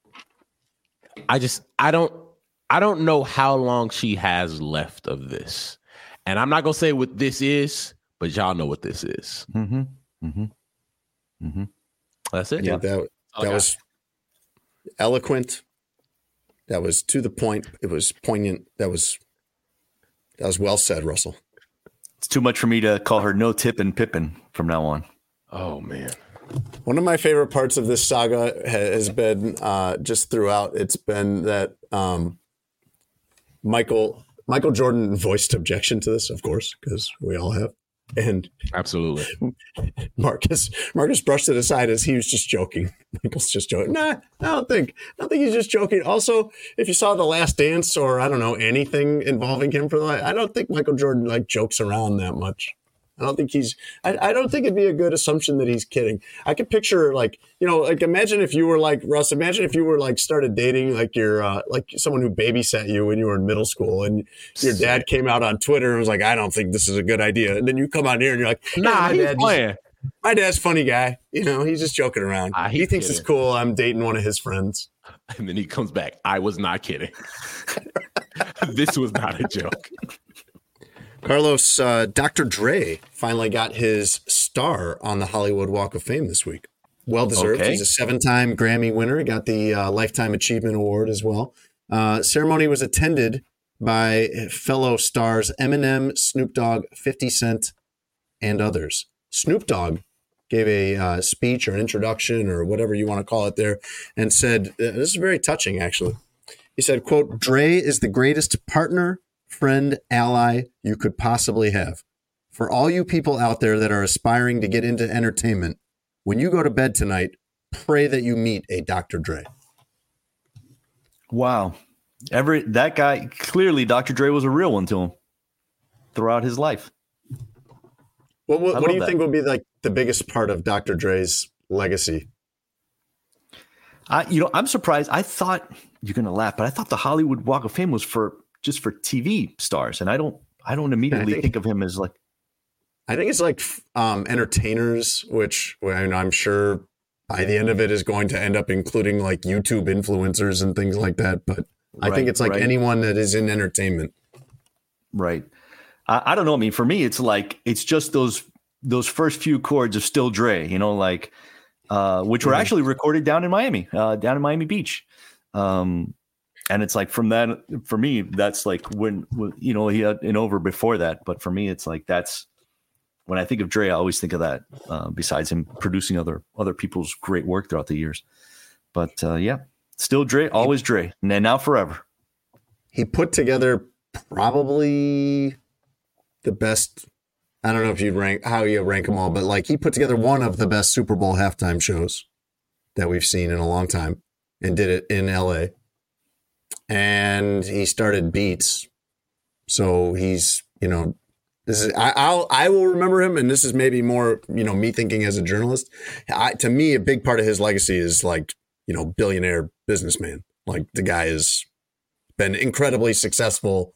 I don't know how long she has left of this. And I'm not going to say what this is, but y'all know what this is. Mm-hmm. Mm-hmm. Mm-hmm. That's it. Yeah, that was eloquent. That was to the point. It was poignant. That was well said, Russell. It's too much for me to call her No Tip and Pippin from now on. Oh, man. One of my favorite parts of this saga has been just throughout. It's been that Michael Jordan voiced objection to this, of course, because we all have. And absolutely, Marcus brushed it aside as he was just joking. Michael's just joking. Nah, I don't think he's just joking. Also, if you saw The Last Dance or I don't know anything involving him I don't think Michael Jordan jokes around that much. I don't think I don't think it'd be a good assumption that he's kidding. I could picture imagine if you were like Russ, imagine if you were started dating your someone who babysat you when you were in middle school and your dad came out on Twitter and was like, I don't think this is a good idea. And then you come on here and you're like, nah, he's playing. My dad's a funny guy. He's just joking around. He thinks kidding. It's cool. I'm dating one of his friends. And then he comes back. I was not kidding. This was not a joke. Carlos, Dr. Dre finally got his star on the Hollywood Walk of Fame this week. Well-deserved. Okay. He's a 7-time Grammy winner. He got the Lifetime Achievement Award as well. Ceremony was attended by fellow stars Eminem, Snoop Dogg, 50 Cent, and others. Snoop Dogg gave a speech or introduction or whatever you want to call it there and said, this is very touching, actually. He said, quote, Dre is the greatest partner, friend, ally you could possibly have. For all you people out there that are aspiring to get into entertainment, when you go to bed tonight, pray that you meet a Dr. Dre. Wow. That guy, clearly Dr. Dre was a real one to him throughout his life. What do you think would be the biggest part of Dr. Dre's legacy? I'm surprised. I thought, you're going to laugh, but I thought the Hollywood Walk of Fame was just for TV stars. And I don't immediately think of him as I think it's entertainers, which I'm sure by the end of it is going to end up including YouTube influencers and things like that. But I think it's anyone that is in entertainment. Right. I don't know. I mean, for me, it's just those first few chords of Still Dre, which were actually recorded down in Miami Beach. And it's from that, for me, that's when he had an over before that. But for me, it's that's when I think of Dre, I always think of that, besides him producing other people's great work throughout the years. But still Dre, always Dre, and now forever. He put together probably the best, I don't know if how you rank them all, but he put together one of the best Super Bowl halftime shows that we've seen in a long time and did it in LA. And he started Beats. So he's, this is, I will remember him. And this is maybe more, me thinking as a journalist. To me, a big part of his legacy is billionaire businessman. The guy has been incredibly successful,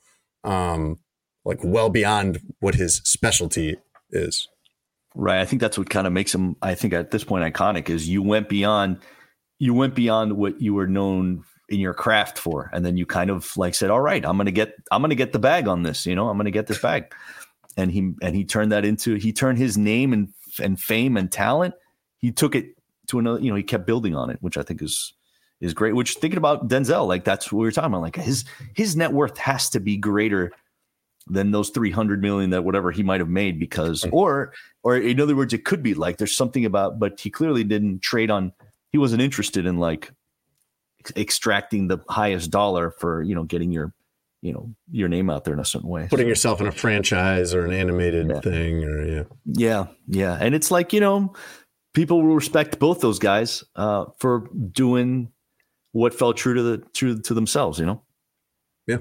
well beyond what his specialty is. Right. I think that's what kind of makes him, I think at this point, iconic is you went beyond what you were known in your craft for. And then you kind of said, all right, I'm going to get the bag on this, I'm going to get this bag. And he turned that into, he turned his name and fame and talent. He took it to another, he kept building on it, which I think is great, which thinking about Denzel, that's what we were talking about. His net worth has to be greater than those 300 million that whatever he might've made because, or in other words, it could be there's something about, but he clearly didn't trade on, he wasn't interested in extracting the highest dollar for, getting your name out there in a certain way. Putting yourself in a franchise or an animated thing or Yeah. And it's people will respect both those guys for doing what felt true to themselves, Yeah.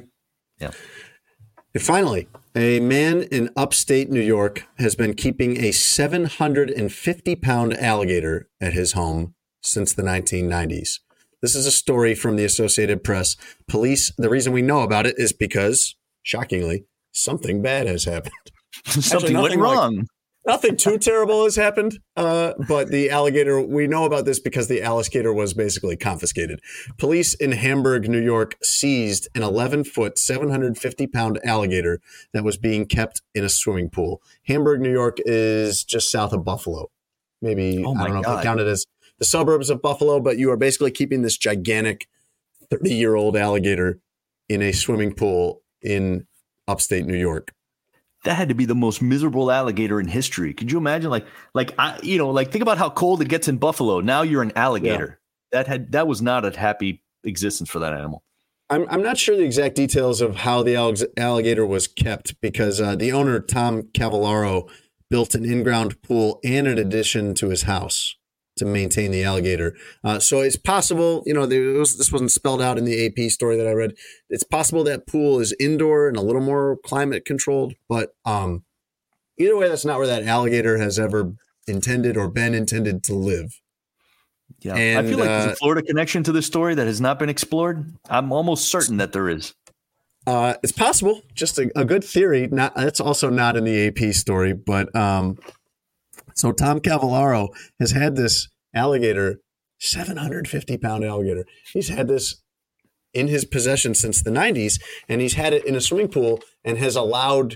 And finally, a man in upstate New York has been keeping a 750-pound alligator at his home since the 1990s. This is a story from the Associated Press. Police, the reason we know about it is because, shockingly, something bad has happened. Something went wrong. Nothing too terrible has happened, but the alligator, we know about this because the alligator was basically confiscated. Police in Hamburg, New York, seized an 11-foot, 750-pound alligator that was being kept in a swimming pool. Hamburg, New York is just south of Buffalo. Maybe, I don't know if they count it as the suburbs of Buffalo, but you are basically keeping this gigantic 30-year-old alligator in a swimming pool in upstate New York. That had to be the most miserable alligator in history. Could you imagine? Think about how cold it gets in Buffalo. Now you're an alligator. Yeah. That was not a happy existence for that animal. I'm not sure the exact details of how the alligator was kept because the owner, Tom Cavallaro, built an in-ground pool and an addition to his house to maintain the alligator. So it's possible, this wasn't spelled out in the AP story that I read. It's possible that pool is indoor and a little more climate controlled, but either way, that's not where that alligator has ever intended or been intended to live. Yeah, and, I feel like there's a Florida connection to this story that has not been explored. I'm almost certain that there is. It's possible, just a good theory. That's also not in the AP story, but so Tom Cavallaro has had this alligator, 750-pound alligator. He's had this in his possession since the 90s, and he's had it in a swimming pool and has allowed,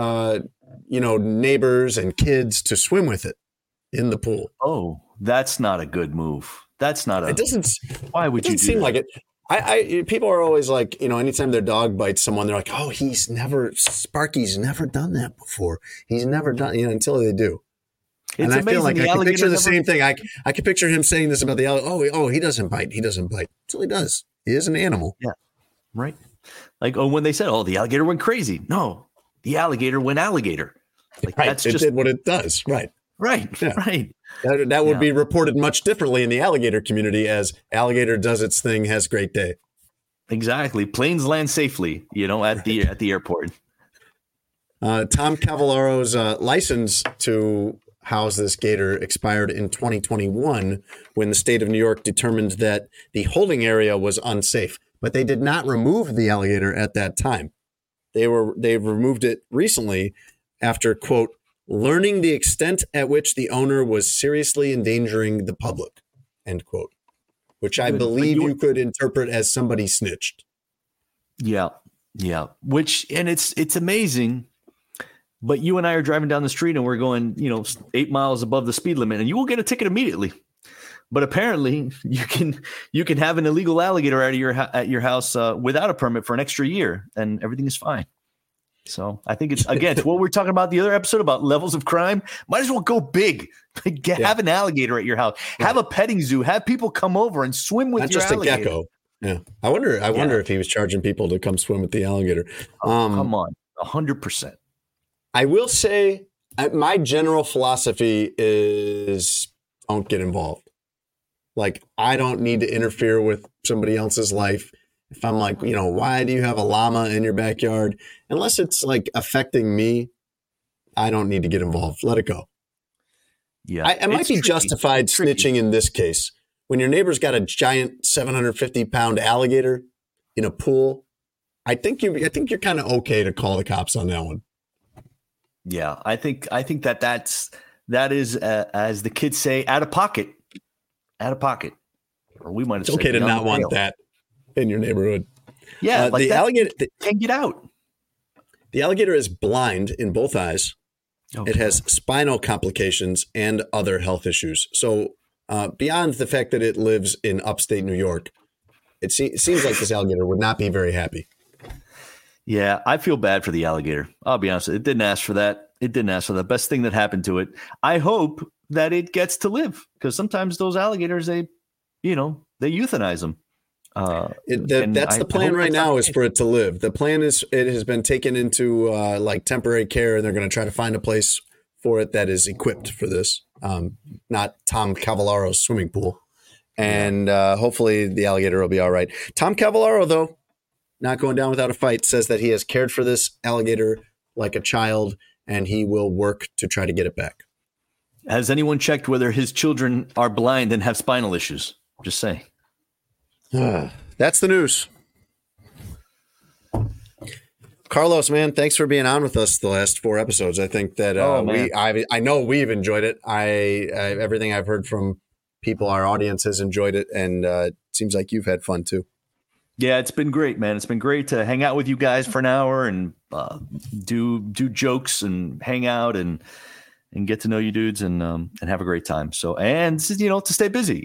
neighbors and kids to swim with it in the pool. Oh, that's not a good move. That's not a. It doesn't. Why would you do seem that? Like it? People are always like, anytime their dog bites someone, they're like, oh, Sparky's never done that before. He's never done, until they do. It's and I feel amazing. like I can picture the same thing. I can picture him saying this about the alligator. Oh, he doesn't bite. He doesn't bite. Until he does. He is an animal. Yeah. Right. Like, when they said, the alligator went crazy. No, the alligator went alligator. Like, right. It did what it does. Right. Right. Yeah. Right. That would be reported much differently in the alligator community as alligator does its thing, has great day. Exactly. Planes land safely, at the airport. Tom Cavallaro's license to house this gator expired in 2021 when the state of New York determined that the holding area was unsafe. But they did not remove the alligator at that time. They've removed it recently after, quote, learning the extent at which the owner was seriously endangering the public, end quote, which I believe you could interpret as somebody snitched. Yeah. Yeah. And it's amazing. But you and I are driving down the street and we're going, 8 miles above the speed limit, and you will get a ticket immediately. But apparently, you can have an illegal alligator at your house without a permit for an extra year, and everything is fine. So I think it's what we're talking about the other episode about levels of crime. Might as well go big. Have an alligator at your house. Have a petting zoo. Have people come over and swim with your alligator. Not just a gecko. Yeah, I wonder if he was charging people to come swim with the alligator. Come on, 100%. I will say my general philosophy is don't get involved. Like, I don't need to interfere with somebody else's life. If I'm like, why do you have a llama in your backyard? Unless it's like affecting me, I don't need to get involved. Let it go. Yeah, I might be justified snitching in this case. When your neighbor's got a giant 750-pound alligator in a pool, I think you're kind of okay to call the cops on that one. Yeah, I think that is as the kids say, out of pocket. Out of pocket. Or we might have it's said okay to not want that in your neighborhood. Yeah, the alligator can't get out. The alligator is blind in both eyes. Okay. It has spinal complications and other health issues. So beyond the fact that it lives in upstate New York, it seems like this alligator would not be very happy. Yeah, I feel bad for the alligator. I'll be honest. It didn't ask for that. Best thing that happened to it. I hope that it gets to live, because sometimes those alligators, they euthanize them. That's the plan right now, is for it to live. The plan is it has been taken into temporary care, and they're going to try to find a place for it that is equipped for this. Not Tom Cavallaro's swimming pool. And hopefully the alligator will be all right. Tom Cavallaro, though, not going down without a fight, says that he has cared for this alligator like a child, and he will work to try to get it back. Has anyone checked whether his children are blind and have spinal issues? Just saying. That's the news. Carlos, man, thanks for being on with us the last 4 episodes. I think that I know we've enjoyed it. Everything I've heard from people, our audience has enjoyed it, and it seems like you've had fun too. Yeah, it's been great, man. It's been great to hang out with you guys for an hour and do jokes and hang out and get to know you dudes and have a great time. So, and to stay busy,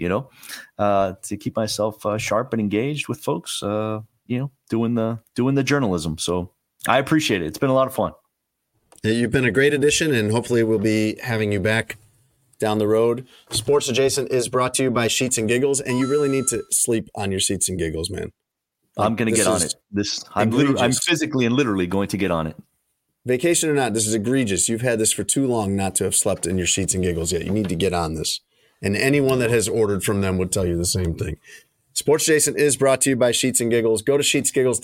to keep myself sharp and engaged with folks, doing the journalism. So I appreciate it. It's been a lot of fun. You've been a great addition, and hopefully we'll be having you back down the road. Sports Adjacent is brought to you by Sheets and Giggles, and you really need to sleep on your Sheets and Giggles, man. I'm going to get on it. I'm physically and literally going to get on it. Vacation or not, this is egregious. You've had this for too long not to have slept in your Sheets and Giggles yet. You need to get on this. And anyone that has ordered from them would tell you the same thing. Sports Adjacent is brought to you by Sheets and Giggles. Go to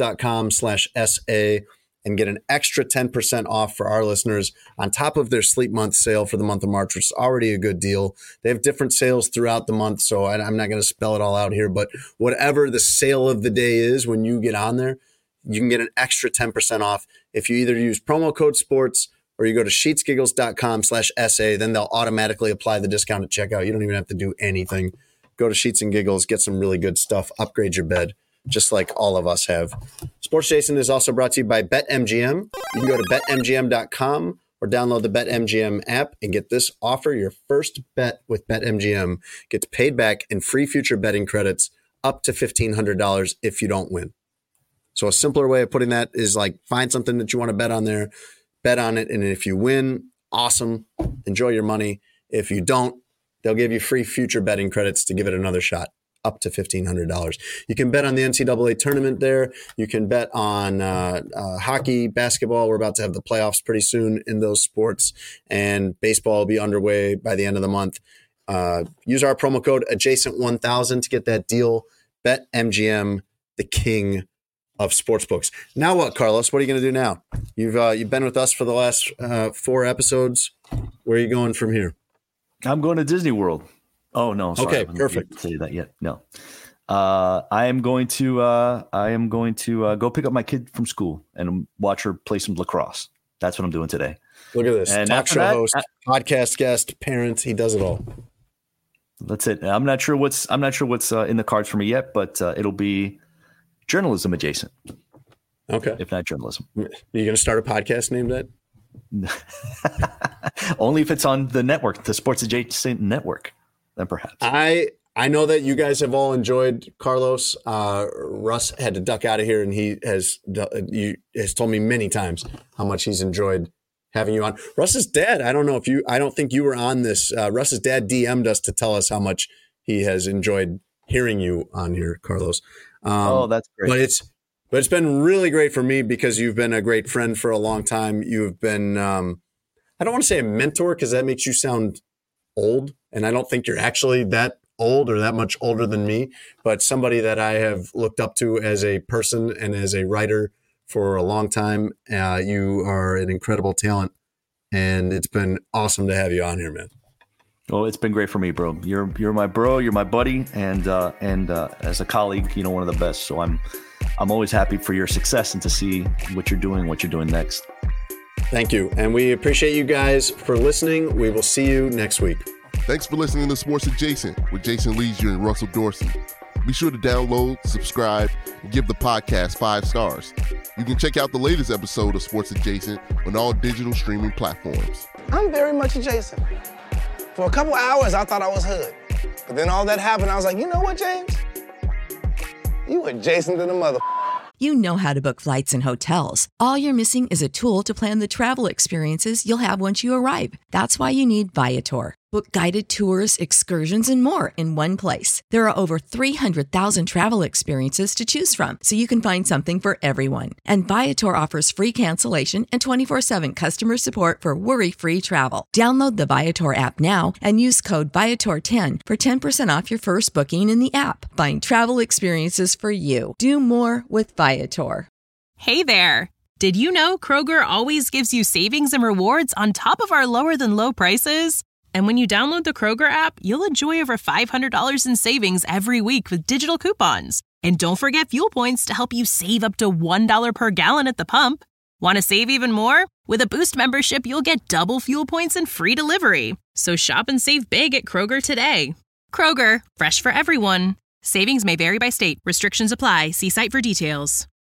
sheetsgiggles.com/SA and get an extra 10% off for our listeners on top of their Sleep Month sale for the month of March, which is already a good deal. They have different sales throughout the month, so I'm not going to spell it all out here, but whatever the sale of the day is when you get on there, you can get an extra 10% off if you either use promo code SPORTS or you go to sheetsgiggles.com/SA, then they'll automatically apply the discount at checkout. You don't even have to do anything. Go to Sheets and Giggles, get some really good stuff, upgrade your bed, just like all of us have. Sports Jason is also brought to you by BetMGM. You can go to BetMGM.com or download the BetMGM app and get this offer. Your first bet with BetMGM gets paid back in free future betting credits up to $1,500 if you don't win. So a simpler way of putting that is like find something that you want to bet on there, bet on it, and if you win, awesome, enjoy your money. If you don't, they'll give you free future betting credits to give it another shot, up to $1,500. You can bet on the NCAA tournament there. You can bet on hockey, basketball. We're about to have the playoffs pretty soon in those sports, and baseball will be underway by the end of the month. Use our promo code adjacent1000 to get that deal. BetMGM, the king of sportsbooks. Now what, Carlos? What are you going to do now? You've been with us for the last 4 episodes. Where are you going from here? I'm going to Disney World. Oh no! Sorry, okay, perfect. I didn't say that yet. No, I am going to go pick up my kid from school and watch her play some lacrosse. That's what I'm doing today. Look at this. And talk show host, podcast guest, parent. He does it all. That's it. I'm not sure what's in the cards for me yet, but it'll be journalism adjacent. Okay, if not journalism. Are you going to start a podcast named that? Only if it's on the network, the Sports Adjacent network. Then perhaps. I know that you guys have all enjoyed Carlos. Russ had to duck out of here, and he has told me many times how much he's enjoyed having you on. Russ's dad, I don't think you were on this. Russ's dad DM'd us to tell us how much he has enjoyed hearing you on here, Carlos. That's great. But it's been really great for me because you've been a great friend for a long time. You've been, I don't want to say a mentor because that makes you sound old. And I don't think you're actually that old or that much older than me, but somebody that I have looked up to as a person and as a writer for a long time. You are an incredible talent, and it's been awesome to have you on here, man. Well, it's been great for me, bro. You're my bro, you're my buddy, and as a colleague, one of the best. So I'm always happy for your success and to see what you're doing next. Thank you. And we appreciate you guys for listening. We will see you next week. Thanks for listening to Sports Adjacent with Jason Leisure and Russell Dorsey. Be sure to download, subscribe, and give the podcast 5 stars. You can check out the latest episode of Sports Adjacent on all digital streaming platforms. I'm very much adjacent. For a couple hours, I thought I was hood. But then all that happened, I was like, you know what, James? You adjacent to the mother. You know how to book flights and hotels. All you're missing is a tool to plan the travel experiences you'll have once you arrive. That's why you need Viator. Book guided tours, excursions, and more in one place. There are over 300,000 travel experiences to choose from, so you can find something for everyone. And Viator offers free cancellation and 24/7 customer support for worry-free travel. Download the Viator app now and use code Viator10 for 10% off your first booking in the app. Find travel experiences for you. Do more with Viator. Hey there. Did you know Kroger always gives you savings and rewards on top of our lower than low prices? And when you download the Kroger app, you'll enjoy over $500 in savings every week with digital coupons. And don't forget fuel points to help you save up to $1 per gallon at the pump. Want to save even more? With a Boost membership, you'll get double fuel points and free delivery. So shop and save big at Kroger today. Kroger, fresh for everyone. Savings may vary by state. Restrictions apply. See site for details.